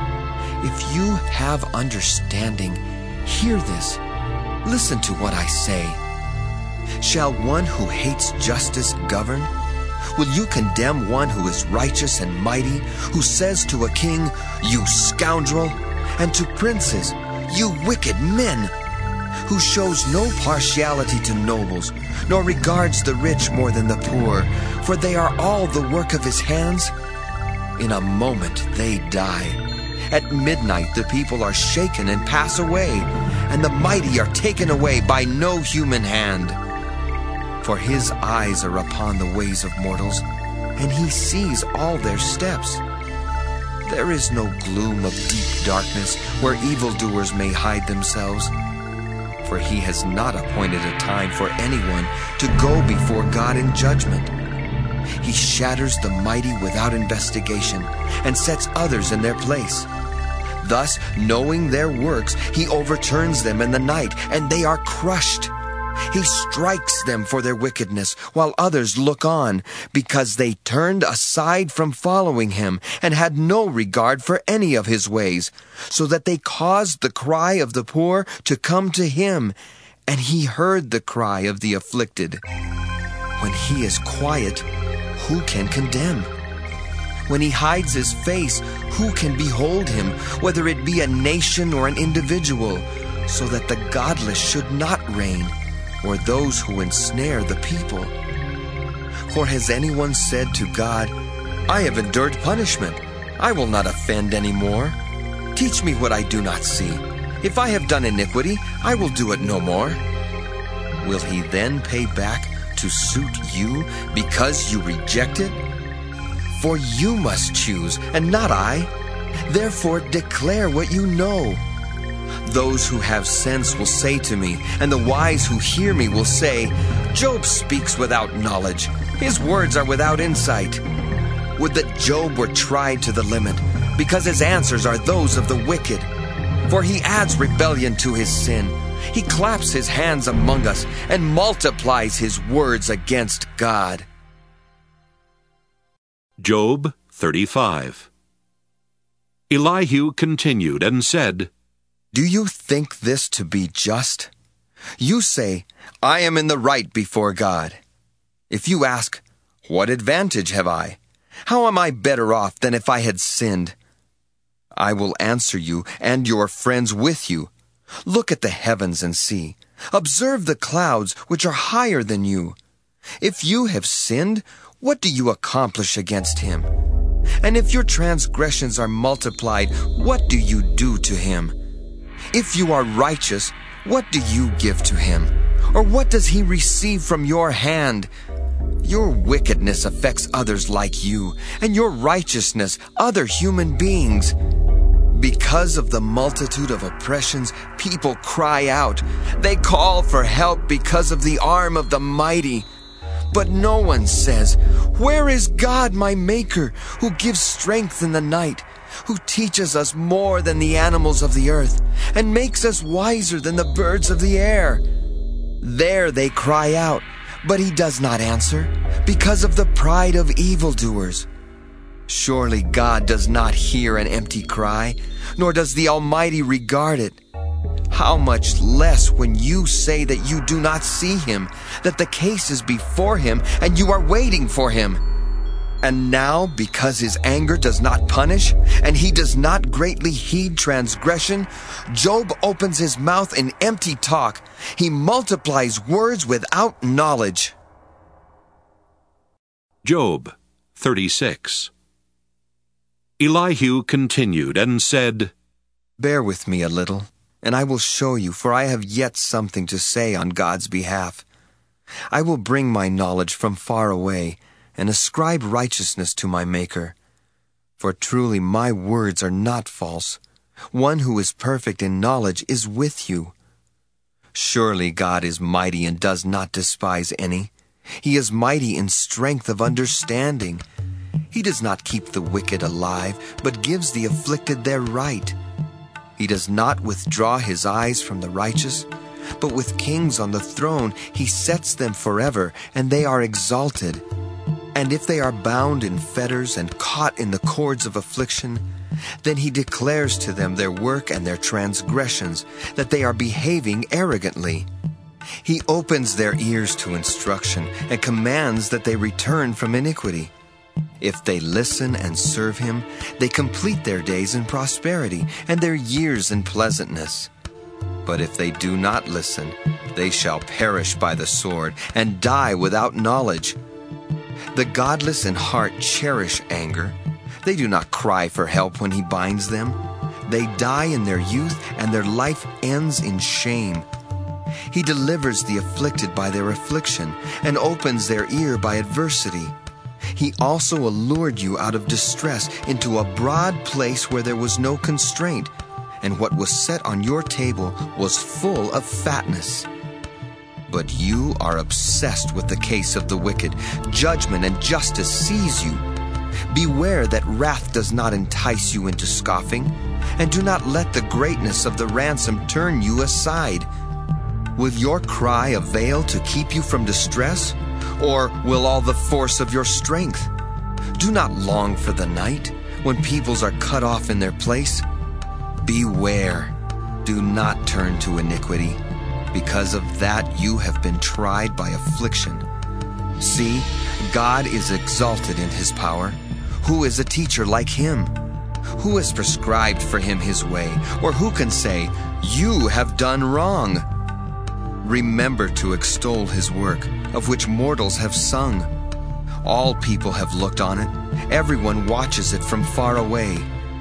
If you have understanding, hear this. Listen to what I say. Shall one who hates justice govern? Will you condemn one who is righteous and mighty, who says to a king, "You scoundrel," and to princes, "You wicked men," who shows no partiality to nobles, nor regards the rich more than the poor, for they are all the work of his hands? In a moment they die. At midnight the people are shaken and pass away, and the mighty are taken away by no human hand. For his eyes are upon the ways of mortals, and he sees all their steps. There is no gloom of deep darkness where evildoers may hide themselves. For he has not appointed a time for anyone to go before God in judgment. He shatters the mighty without investigation, and sets others in their place. Thus, knowing their works, he overturns them in the night, and they are crushed. He strikes them for their wickedness, while others look on, because they turned aside from following him, and had no regard for any of his ways, so that they caused the cry of the poor to come to him, and he heard the cry of the afflicted. When he is quiet, who can condemn? When he hides his face, who can behold him, whether it be a nation or an individual, so that the godless should not reign, or those who ensnare the people? For has anyone said to God, "I have endured punishment, I will not offend any more. Teach me what I do not see. If I have done iniquity, I will do it no more." Will he then pay back to suit you because you reject it? For you must choose, and not I. Therefore declare what you know. Those who have sense will say to me, and the wise who hear me will say, "Job speaks without knowledge. His words are without insight." Would that Job were tried to the limit, because his answers are those of the wicked. For he adds rebellion to his sin. He claps his hands among us, and multiplies his words against God. Job 35. Elihu continued and said, Do you think this to be just? You say, "I am in the right before God." If you ask, "What advantage have I? How am I better off than if I had sinned?" I will answer you and your friends with you. Look at the heavens and see. Observe the clouds, which are higher than you. If you have sinned, what do you accomplish against him? And if your transgressions are multiplied, what do you do to him? If you are righteous, what do you give to him? Or what does he receive from your hand? Your wickedness affects others like you, and your righteousness other human beings. Because of the multitude of oppressions, people cry out. They call for help because of the arm of the mighty. But no one says, "Where is God, my Maker, who gives strength in the night, who teaches us more than the animals of the earth, and makes us wiser than the birds of the air?" There they cry out, but he does not answer, because of the pride of evildoers. Surely God does not hear an empty cry, nor does the Almighty regard it. How much less when you say that you do not see him, that the case is before him, and you are waiting for him. And now, because his anger does not punish, and he does not greatly heed transgression, Job opens his mouth in empty talk. He multiplies words without knowledge. Job 36. Elihu continued and said, Bear with me a little, and I will show you, for I have yet something to say on God's behalf. I will bring my knowledge from far away, and ascribe righteousness to my Maker. For truly my words are not false. One who is perfect in knowledge is with you. Surely God is mighty and does not despise any. He is mighty in strength of understanding. He does not keep the wicked alive, but gives the afflicted their right. He does not withdraw his eyes from the righteous, but with kings on the throne he sets them forever, and they are exalted. And if they are bound in fetters and caught in the cords of affliction, then he declares to them their work and their transgressions, that they are behaving arrogantly. He opens their ears to instruction and commands that they return from iniquity. If they listen and serve him, they complete their days in prosperity and their years in pleasantness. But if they do not listen, they shall perish by the sword and die without knowledge. The godless in heart cherish anger. They do not cry for help when he binds them. They die in their youth, and their life ends in shame. He delivers the afflicted by their affliction, and opens their ear by adversity. He also allured you out of distress into a broad place where there was no constraint, and what was set on your table was full of fatness. But you are obsessed with the case of the wicked. Judgment and justice seize you. Beware that wrath does not entice you into scoffing, and do not let the greatness of the ransom turn you aside. Will your cry avail to keep you from distress, or will all the force of your strength? Do not long for the night, when peoples are cut off in their place. Beware, do not turn to iniquity. Because of that you have been tried by affliction. See, God is exalted in his power. Who is a teacher like him? Who has prescribed for him his way? Or who can say, you have done wrong? Remember to extol his work, of which mortals have sung. All people have looked on it. Everyone watches it from far away.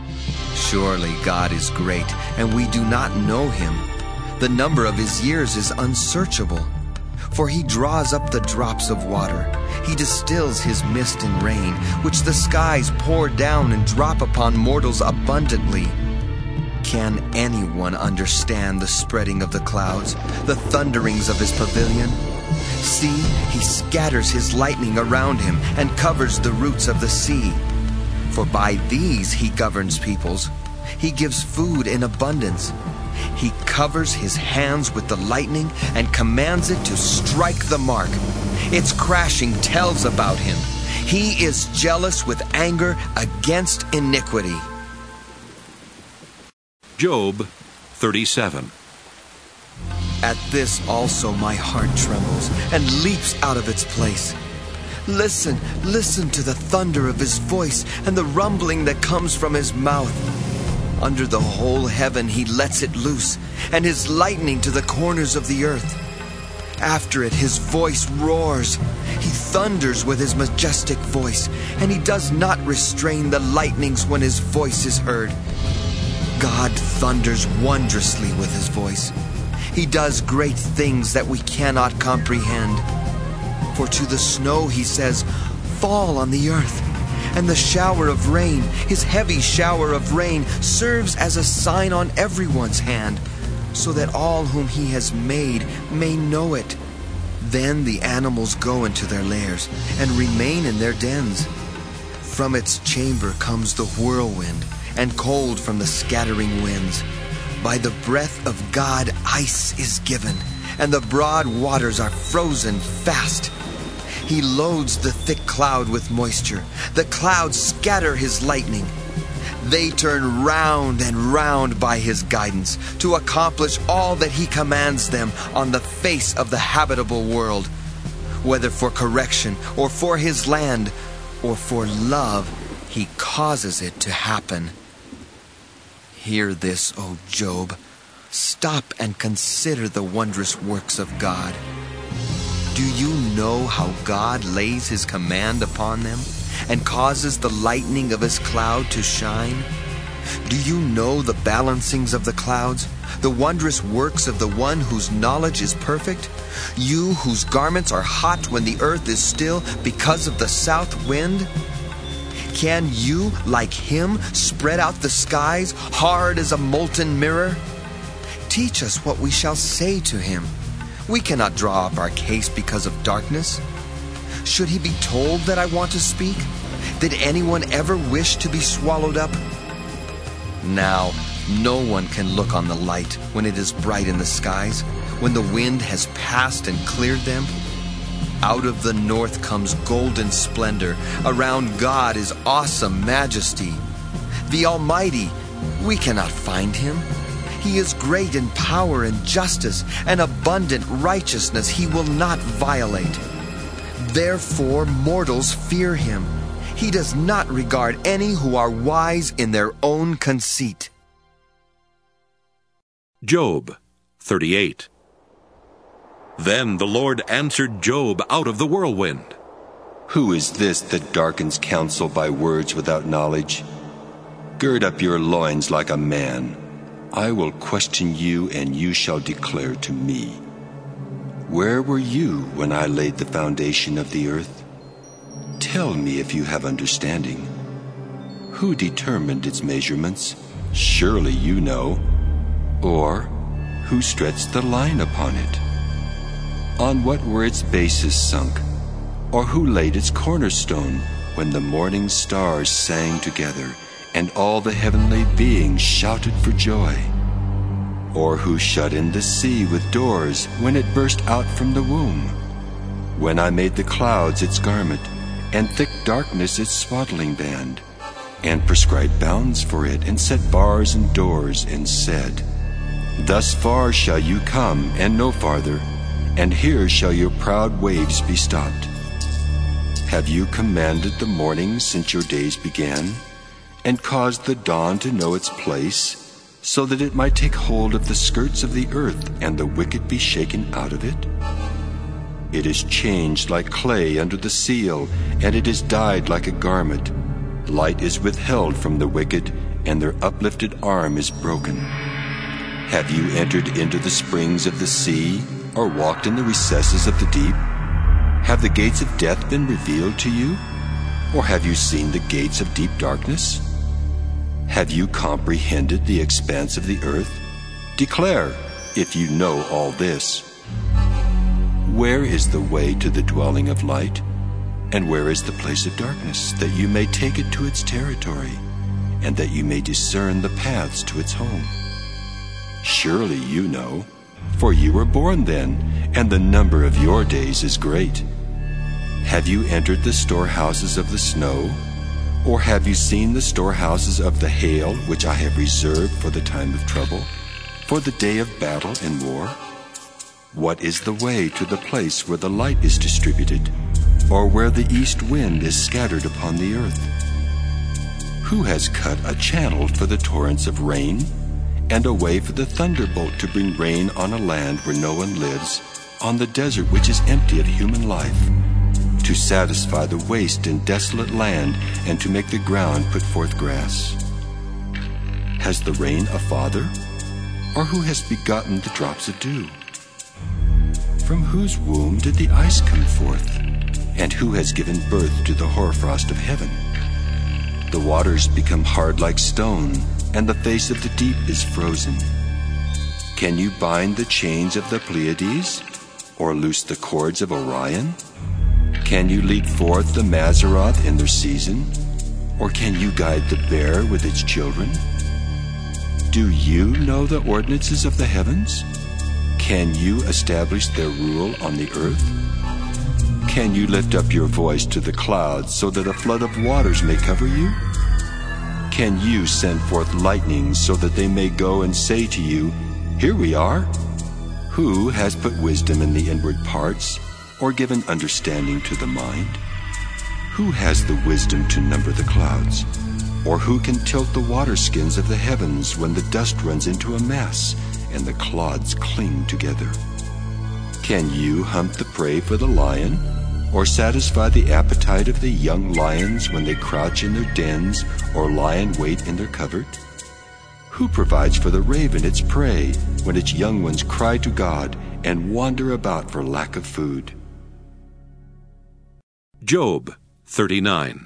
Surely God is great, and we do not know him. The number of his years is unsearchable. For he draws up the drops of water. He distills his mist and rain, which the skies pour down and drop upon mortals abundantly. Can anyone understand the spreading of the clouds, the thunderings of his pavilion? See, he scatters his lightning around him and covers the roots of the sea. For by these he governs peoples. He gives food in abundance. He covers his hands with the lightning and commands it to strike the mark. Its crashing tells about him. He is jealous with anger against iniquity. Job 37. At this also my heart trembles and leaps out of its place. Listen, listen to the thunder of his voice and the rumbling that comes from his mouth. Under the whole heaven he lets it loose, and his lightning to the corners of the earth. After it his voice roars. He thunders with his majestic voice, and he does not restrain the lightnings when his voice is heard. God thunders wondrously with his voice. He does great things that we cannot comprehend. For to the snow he says, fall on the earth. And the shower of rain, his heavy shower of rain, serves as a sign on everyone's hand, so that all whom he has made may know it. Then the animals go into their lairs and remain in their dens. From its chamber comes the whirlwind, and cold from the scattering winds. By the breath of God ice is given, and the broad waters are frozen fast. He loads the thick cloud with moisture. The clouds scatter his lightning. They turn round and round by his guidance, to accomplish all that he commands them on the face of the habitable world. Whether for correction or for his land, or for love, he causes it to happen. Hear this, O Job. Stop and consider the wondrous works of God. Do you know how God lays his command upon them and causes the lightning of his cloud to shine? Do you know the balancings of the clouds, the wondrous works of the one whose knowledge is perfect? You whose garments are hot when the earth is still because of the south wind? Can you, like him, spread out the skies hard as a molten mirror? Teach us what we shall say to him. We cannot draw up our case because of darkness. Should he be told that I want to speak? Did anyone ever wish to be swallowed up? Now, no one can look on the light when it is bright in the skies, when the wind has passed and cleared them. Out of the north comes golden splendor. Around God is awesome majesty. The Almighty, we cannot find him. He is great in power and justice, and abundant righteousness he will not violate. Therefore mortals fear him. He does not regard any who are wise in their own conceit. Job 38. Then the Lord answered Job out of the whirlwind. Who is this that darkens counsel by words without knowledge? Gird up your loins like a man. I will question you, and you shall declare to me. Where were you when I laid the foundation of the earth? Tell me if you have understanding. Who determined its measurements? Surely you know. Or who stretched the line upon it? On what were its bases sunk? Or who laid its cornerstone when the morning stars sang together and all the heavenly beings shouted for joy? Or who shut in the sea with doors when it burst out from the womb? When I made the clouds its garment, and thick darkness its swaddling band, and prescribed bounds for it, and set bars and doors, and said, Thus far shall you come, and no farther, and here shall your proud waves be stopped. Have you commanded the morning since your days began, and caused the dawn to know its place, so that it might take hold of the skirts of the earth, and the wicked be shaken out of it? It is changed like clay under the seal, and it is dyed like a garment. Light is withheld from the wicked, and their uplifted arm is broken. Have you entered into the springs of the sea, or walked in the recesses of the deep? Have the gates of death been revealed to you? Or have you seen the gates of deep darkness? Have you comprehended the expanse of the earth? Declare, if you know all this. Where is the way to the dwelling of light? And where is the place of darkness, that you may take it to its territory, and that you may discern the paths to its home? Surely you know, for you were born then, and the number of your days is great. Have you entered the storehouses of the snow? Or have you seen the storehouses of the hail, which I have reserved for the time of trouble, for the day of battle and war? What is the way to the place where the light is distributed, or where the east wind is scattered upon the earth? Who has cut a channel for the torrents of rain, and a way for the thunderbolt to bring rain on a land where no one lives, on the desert which is empty of human life, to satisfy the waste and desolate land, and to make the ground put forth grass? Has the rain a father? Or who has begotten the drops of dew? From whose womb did the ice come forth? And who has given birth to the hoarfrost of heaven? The waters become hard like stone, and the face of the deep is frozen. Can you bind the chains of the Pleiades, or loose the cords of Orion? Can you lead forth the Mazzaroth in their season? Or can you guide the bear with its children? Do you know the ordinances of the heavens? Can you establish their rule on the earth? Can you lift up your voice to the clouds so that a flood of waters may cover you? Can you send forth lightnings so that they may go and say to you, Here we are? Who has put wisdom in the inward parts, or given understanding to the mind? Who has the wisdom to number the clouds? Or who can tilt the water skins of the heavens when the dust runs into a mass and the clods cling together? Can you hunt the prey for the lion, or satisfy the appetite of the young lions when they crouch in their dens or lie in wait in their covert? Who provides for the raven its prey when its young ones cry to God and wander about for lack of food? Job 39.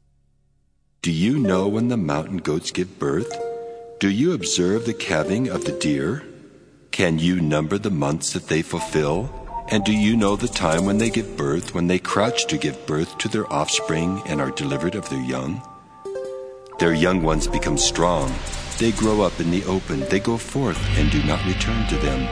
Do you know when the mountain goats give birth? Do you observe the calving of the deer? Can you number the months that they fulfill? And do you know the time when they give birth, when they crouch to give birth to their offspring and are delivered of their young? Their young ones become strong. They grow up in the open. They go forth and do not return to them.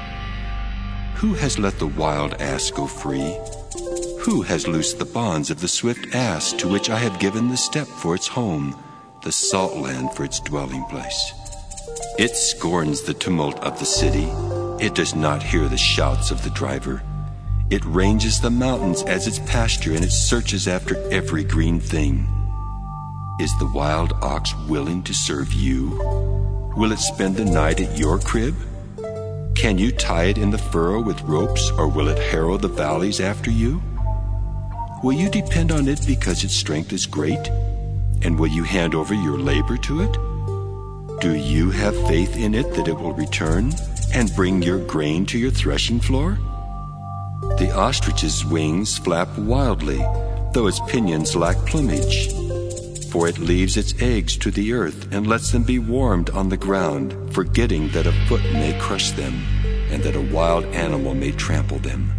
Who has let the wild ass go free? Who has loosed the bonds of the swift ass, to which I have given the steppe for its home, the salt land for its dwelling place? It scorns the tumult of the city. It does not hear the shouts of the driver. It ranges the mountains as its pasture, and it searches after every green thing. Is the wild ox willing to serve you? Will it spend the night at your crib? Can you tie it in the furrow with ropes, or will it harrow the valleys after you? Will you depend on it because its strength is great? And will you hand over your labor to it? Do you have faith in it that it will return and bring your grain to your threshing floor? The ostrich's wings flap wildly, though its pinions lack plumage. For it leaves its eggs to the earth and lets them be warmed on the ground, forgetting that a foot may crush them and that a wild animal may trample them.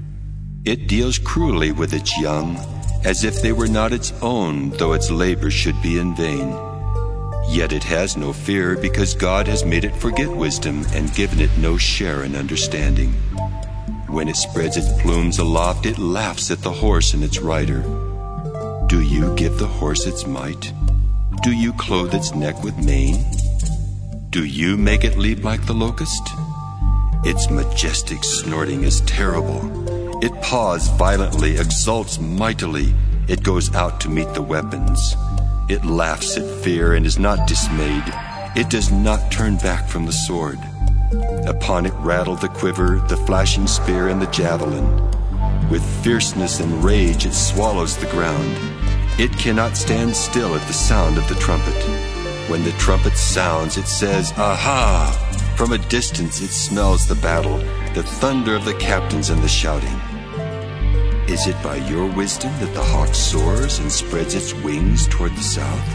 It deals cruelly with its young, as if they were not its own, though its labor should be in vain. Yet it has no fear, because God has made it forget wisdom and given it no share in understanding. When it spreads its plumes aloft, it laughs at the horse and its rider. Do you give the horse its might? Do you clothe its neck with mane? Do you make it leap like the locust? Its majestic snorting is terrible. It paws violently, exults mightily. It goes out to meet the weapons. It laughs at fear and is not dismayed. It does not turn back from the sword. Upon it rattle the quiver, the flashing spear, and the javelin. With fierceness and rage it swallows the ground. It cannot stand still at the sound of the trumpet. When the trumpet sounds, it says, "Aha!" From a distance it smells the battle, the thunder of the captains and the shouting. Is it by your wisdom that the hawk soars and spreads its wings toward the south?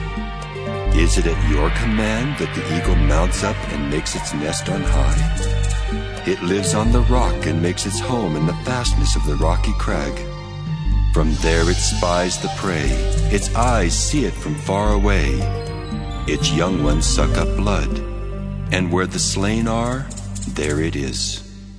Is it at your command that the eagle mounts up and makes its nest on high? It lives on the rock and makes its home in the fastness of the rocky crag. From there it spies the prey. Its eyes see it from far away. Its young ones suck up blood, and where the slain are, there it is.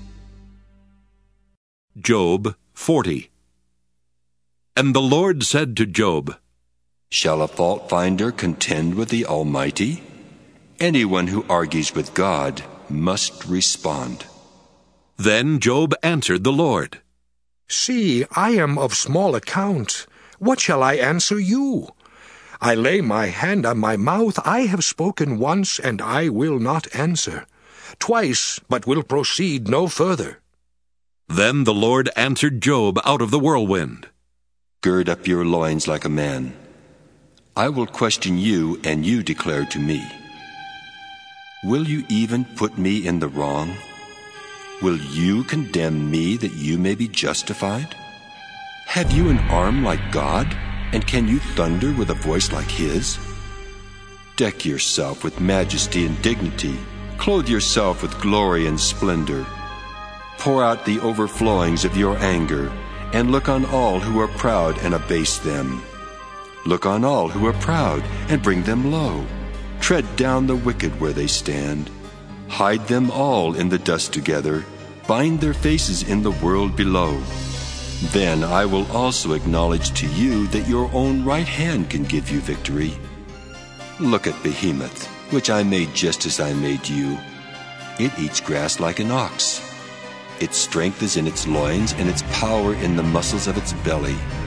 Job 40. And the Lord said to Job, Shall a fault finder contend with the Almighty? Anyone who argues with God must respond. Then Job answered the Lord, See, I am of small account. What shall I answer you? I lay my hand on my mouth. I have spoken once, and I will not answer. Twice, but will proceed no further. Then the Lord answered Job out of the whirlwind. Gird up your loins like a man. I will question you, and you declare to me. Will you even put me in the wrong? Will you condemn me that you may be justified? Have you an arm like God, and can you thunder with a voice like His? Deck yourself with majesty and dignity. Clothe yourself with glory and splendor. Pour out the overflowings of your anger, and look on all who are proud and abase them. Look on all who are proud and bring them low. Tread down the wicked where they stand. Hide them all in the dust together. Bind their faces in the world below. Then I will also acknowledge to you that your own right hand can give you victory. Look at Behemoth, which I made just as I made you. It eats grass like an ox. Its strength is in its loins, and its power in the muscles of its belly.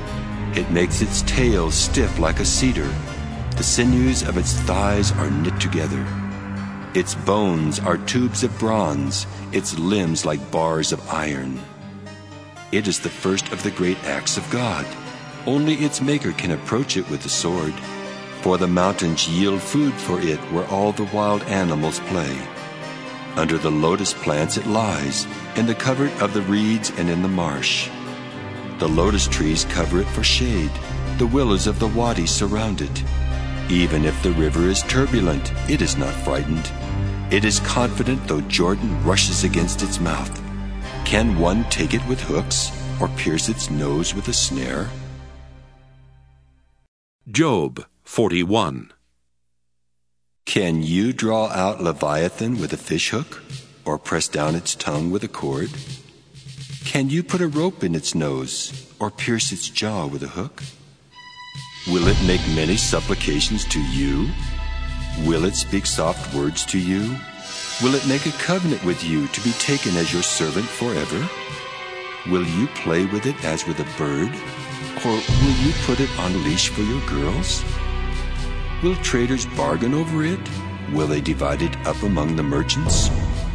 It makes its tail stiff like a cedar. The sinews of its thighs are knit together. Its bones are tubes of bronze, its limbs like bars of iron. It is the first of the great acts of God. Only its maker can approach it with the sword. For the mountains yield food for it where all the wild animals play. Under the lotus plants it lies, in the covert of the reeds and in the marsh. The lotus trees cover it for shade. The willows of the wadi surround it. Even if the river is turbulent, it is not frightened. It is confident though Jordan rushes against its mouth. Can one take it with hooks or pierce its nose with a snare? Job 41. Can you draw out Leviathan with a fishhook or press down its tongue with a cord? Can you put a rope in its nose or pierce its jaw with a hook? Will it make many supplications to you? Will it speak soft words to you? Will it make a covenant with you to be taken as your servant forever? Will you play with it as with a bird? Or will you put it on leash for your girls? Will traders bargain over it? Will they divide it up among the merchants?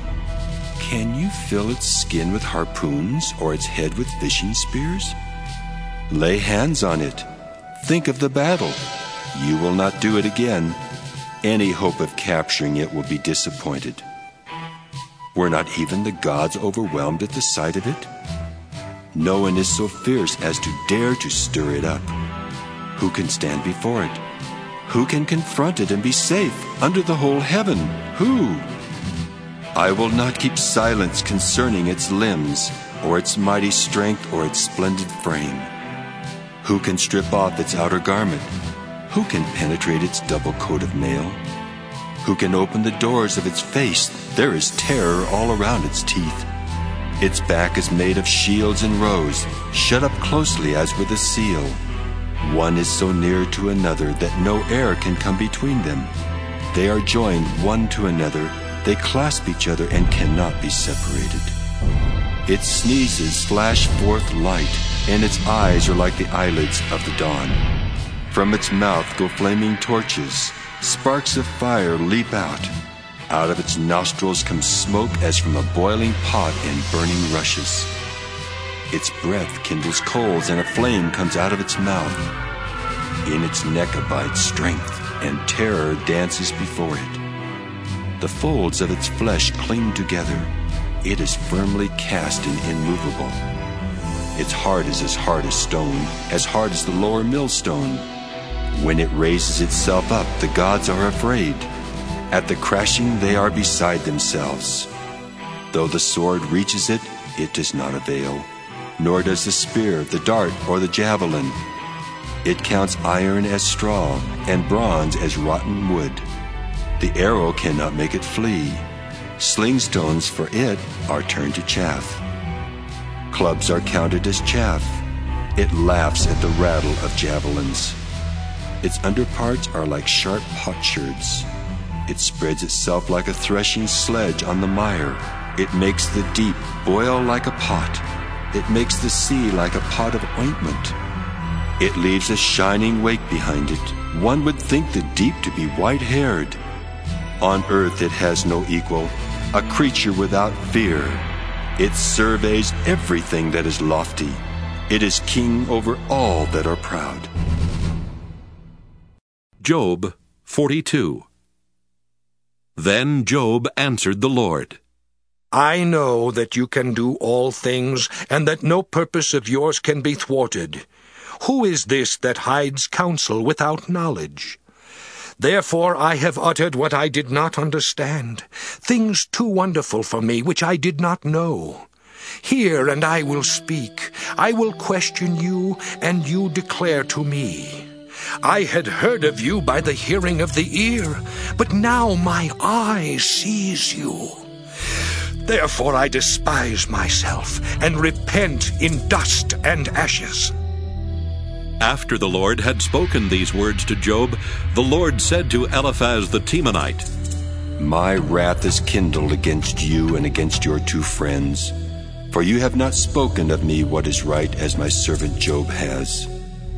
Can you fill its skin with harpoons or its head with fishing spears? Lay hands on it. Think of the battle. You will not do it again. Any hope of capturing it will be disappointed. Were not even the gods overwhelmed at the sight of it? No one is so fierce as to dare to stir it up. Who can stand before it? Who can confront it and be safe under the whole heaven? Who? I will not keep silence concerning its limbs, or its mighty strength, or its splendid frame. Who can strip off its outer garment? Who can penetrate its double coat of mail? Who can open the doors of its face? There is terror all around its teeth. Its back is made of shields and rows, shut up closely as with a seal. One is so near to another that no air can come between them. They are joined one to another. They clasp each other and cannot be separated. Its sneezes flash forth light, and its eyes are like the eyelids of the dawn. From its mouth go flaming torches. Sparks of fire leap out. Out of its nostrils comes smoke as from a boiling pot and burning rushes. Its breath kindles coals, and a flame comes out of its mouth. In its neck abides strength, and terror dances before it. The folds of its flesh cling together. It is firmly cast and immovable. Its heart is as hard as the lower millstone. When it raises itself up, the gods are afraid. At the crashing, they are beside themselves. Though the sword reaches it, it does not avail, nor does the spear, the dart, or the javelin. It counts iron as straw, and bronze as rotten wood. The arrow cannot make it flee. Sling stones for it are turned to chaff. Clubs are counted as chaff. It laughs at the rattle of javelins. Its underparts are like sharp potsherds. It spreads itself like a threshing sledge on the mire. It makes the deep boil like a pot. It makes the sea like a pot of ointment. It leaves a shining wake behind it. One would think the deep to be white-haired. On earth it has no equal, a creature without fear. It surveys everything that is lofty. It is king over all that are proud. Job 42. Then Job answered the Lord, I know that you can do all things, and that no purpose of yours can be thwarted. Who is this that hides counsel without knowledge? Therefore I have uttered what I did not understand, things too wonderful for me which I did not know. Hear, and I will speak. I will question you, and you declare to me. I had heard of you by the hearing of the ear, but now my eye sees you. Therefore I despise myself, and repent in dust and ashes. After the Lord had spoken these words to Job, the Lord said to Eliphaz the Temanite, My wrath is kindled against you and against your two friends, for you have not spoken of me what is right as my servant Job has.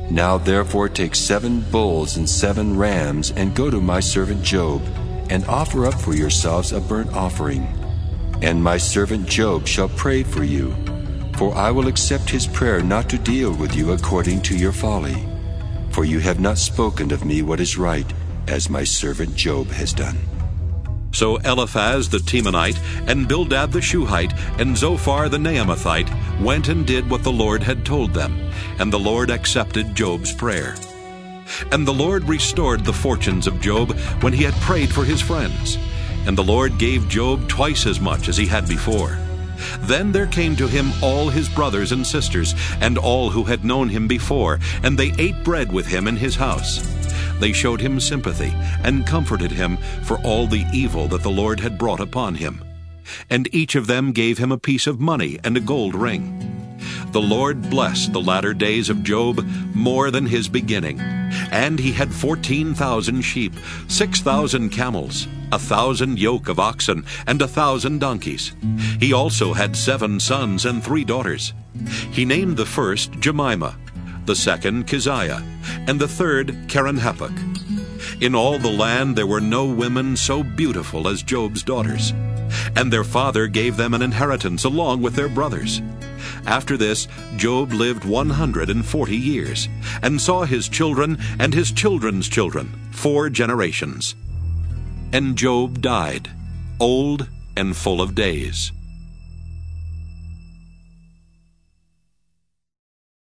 Now therefore take 7 bulls and 7 rams, and go to my servant Job, and offer up for yourselves a burnt offering. And my servant Job shall pray for you, for I will accept his prayer not to deal with you according to your folly. For you have not spoken of me what is right, as my servant Job has done. So Eliphaz the Temanite, and Bildad the Shuhite, and Zophar the Naamathite went and did what the Lord had told them, and the Lord accepted Job's prayer. And the Lord restored the fortunes of Job when he had prayed for his friends, and the Lord gave Job twice as much as he had before. Then there came to him all his brothers and sisters, and all who had known him before, and they ate bread with him in his house. They showed him sympathy, and comforted him for all the evil that the Lord had brought upon him. And each of them gave him a piece of money and a gold ring. The Lord blessed the latter days of Job more than his beginning. And he had 14,000 sheep, 6,000 camels, 1,000 yoke of oxen, and 1,000 donkeys. He also had 7 sons and 3 daughters. He named the first Jemimah, the second Keziah, and the third Keren-Happuch. In all the land there were no women so beautiful as Job's daughters, and their father gave them an inheritance along with their brothers. After this, Job lived 140 years, and saw his children and his children's children 4 generations. And Job died, old and full of days.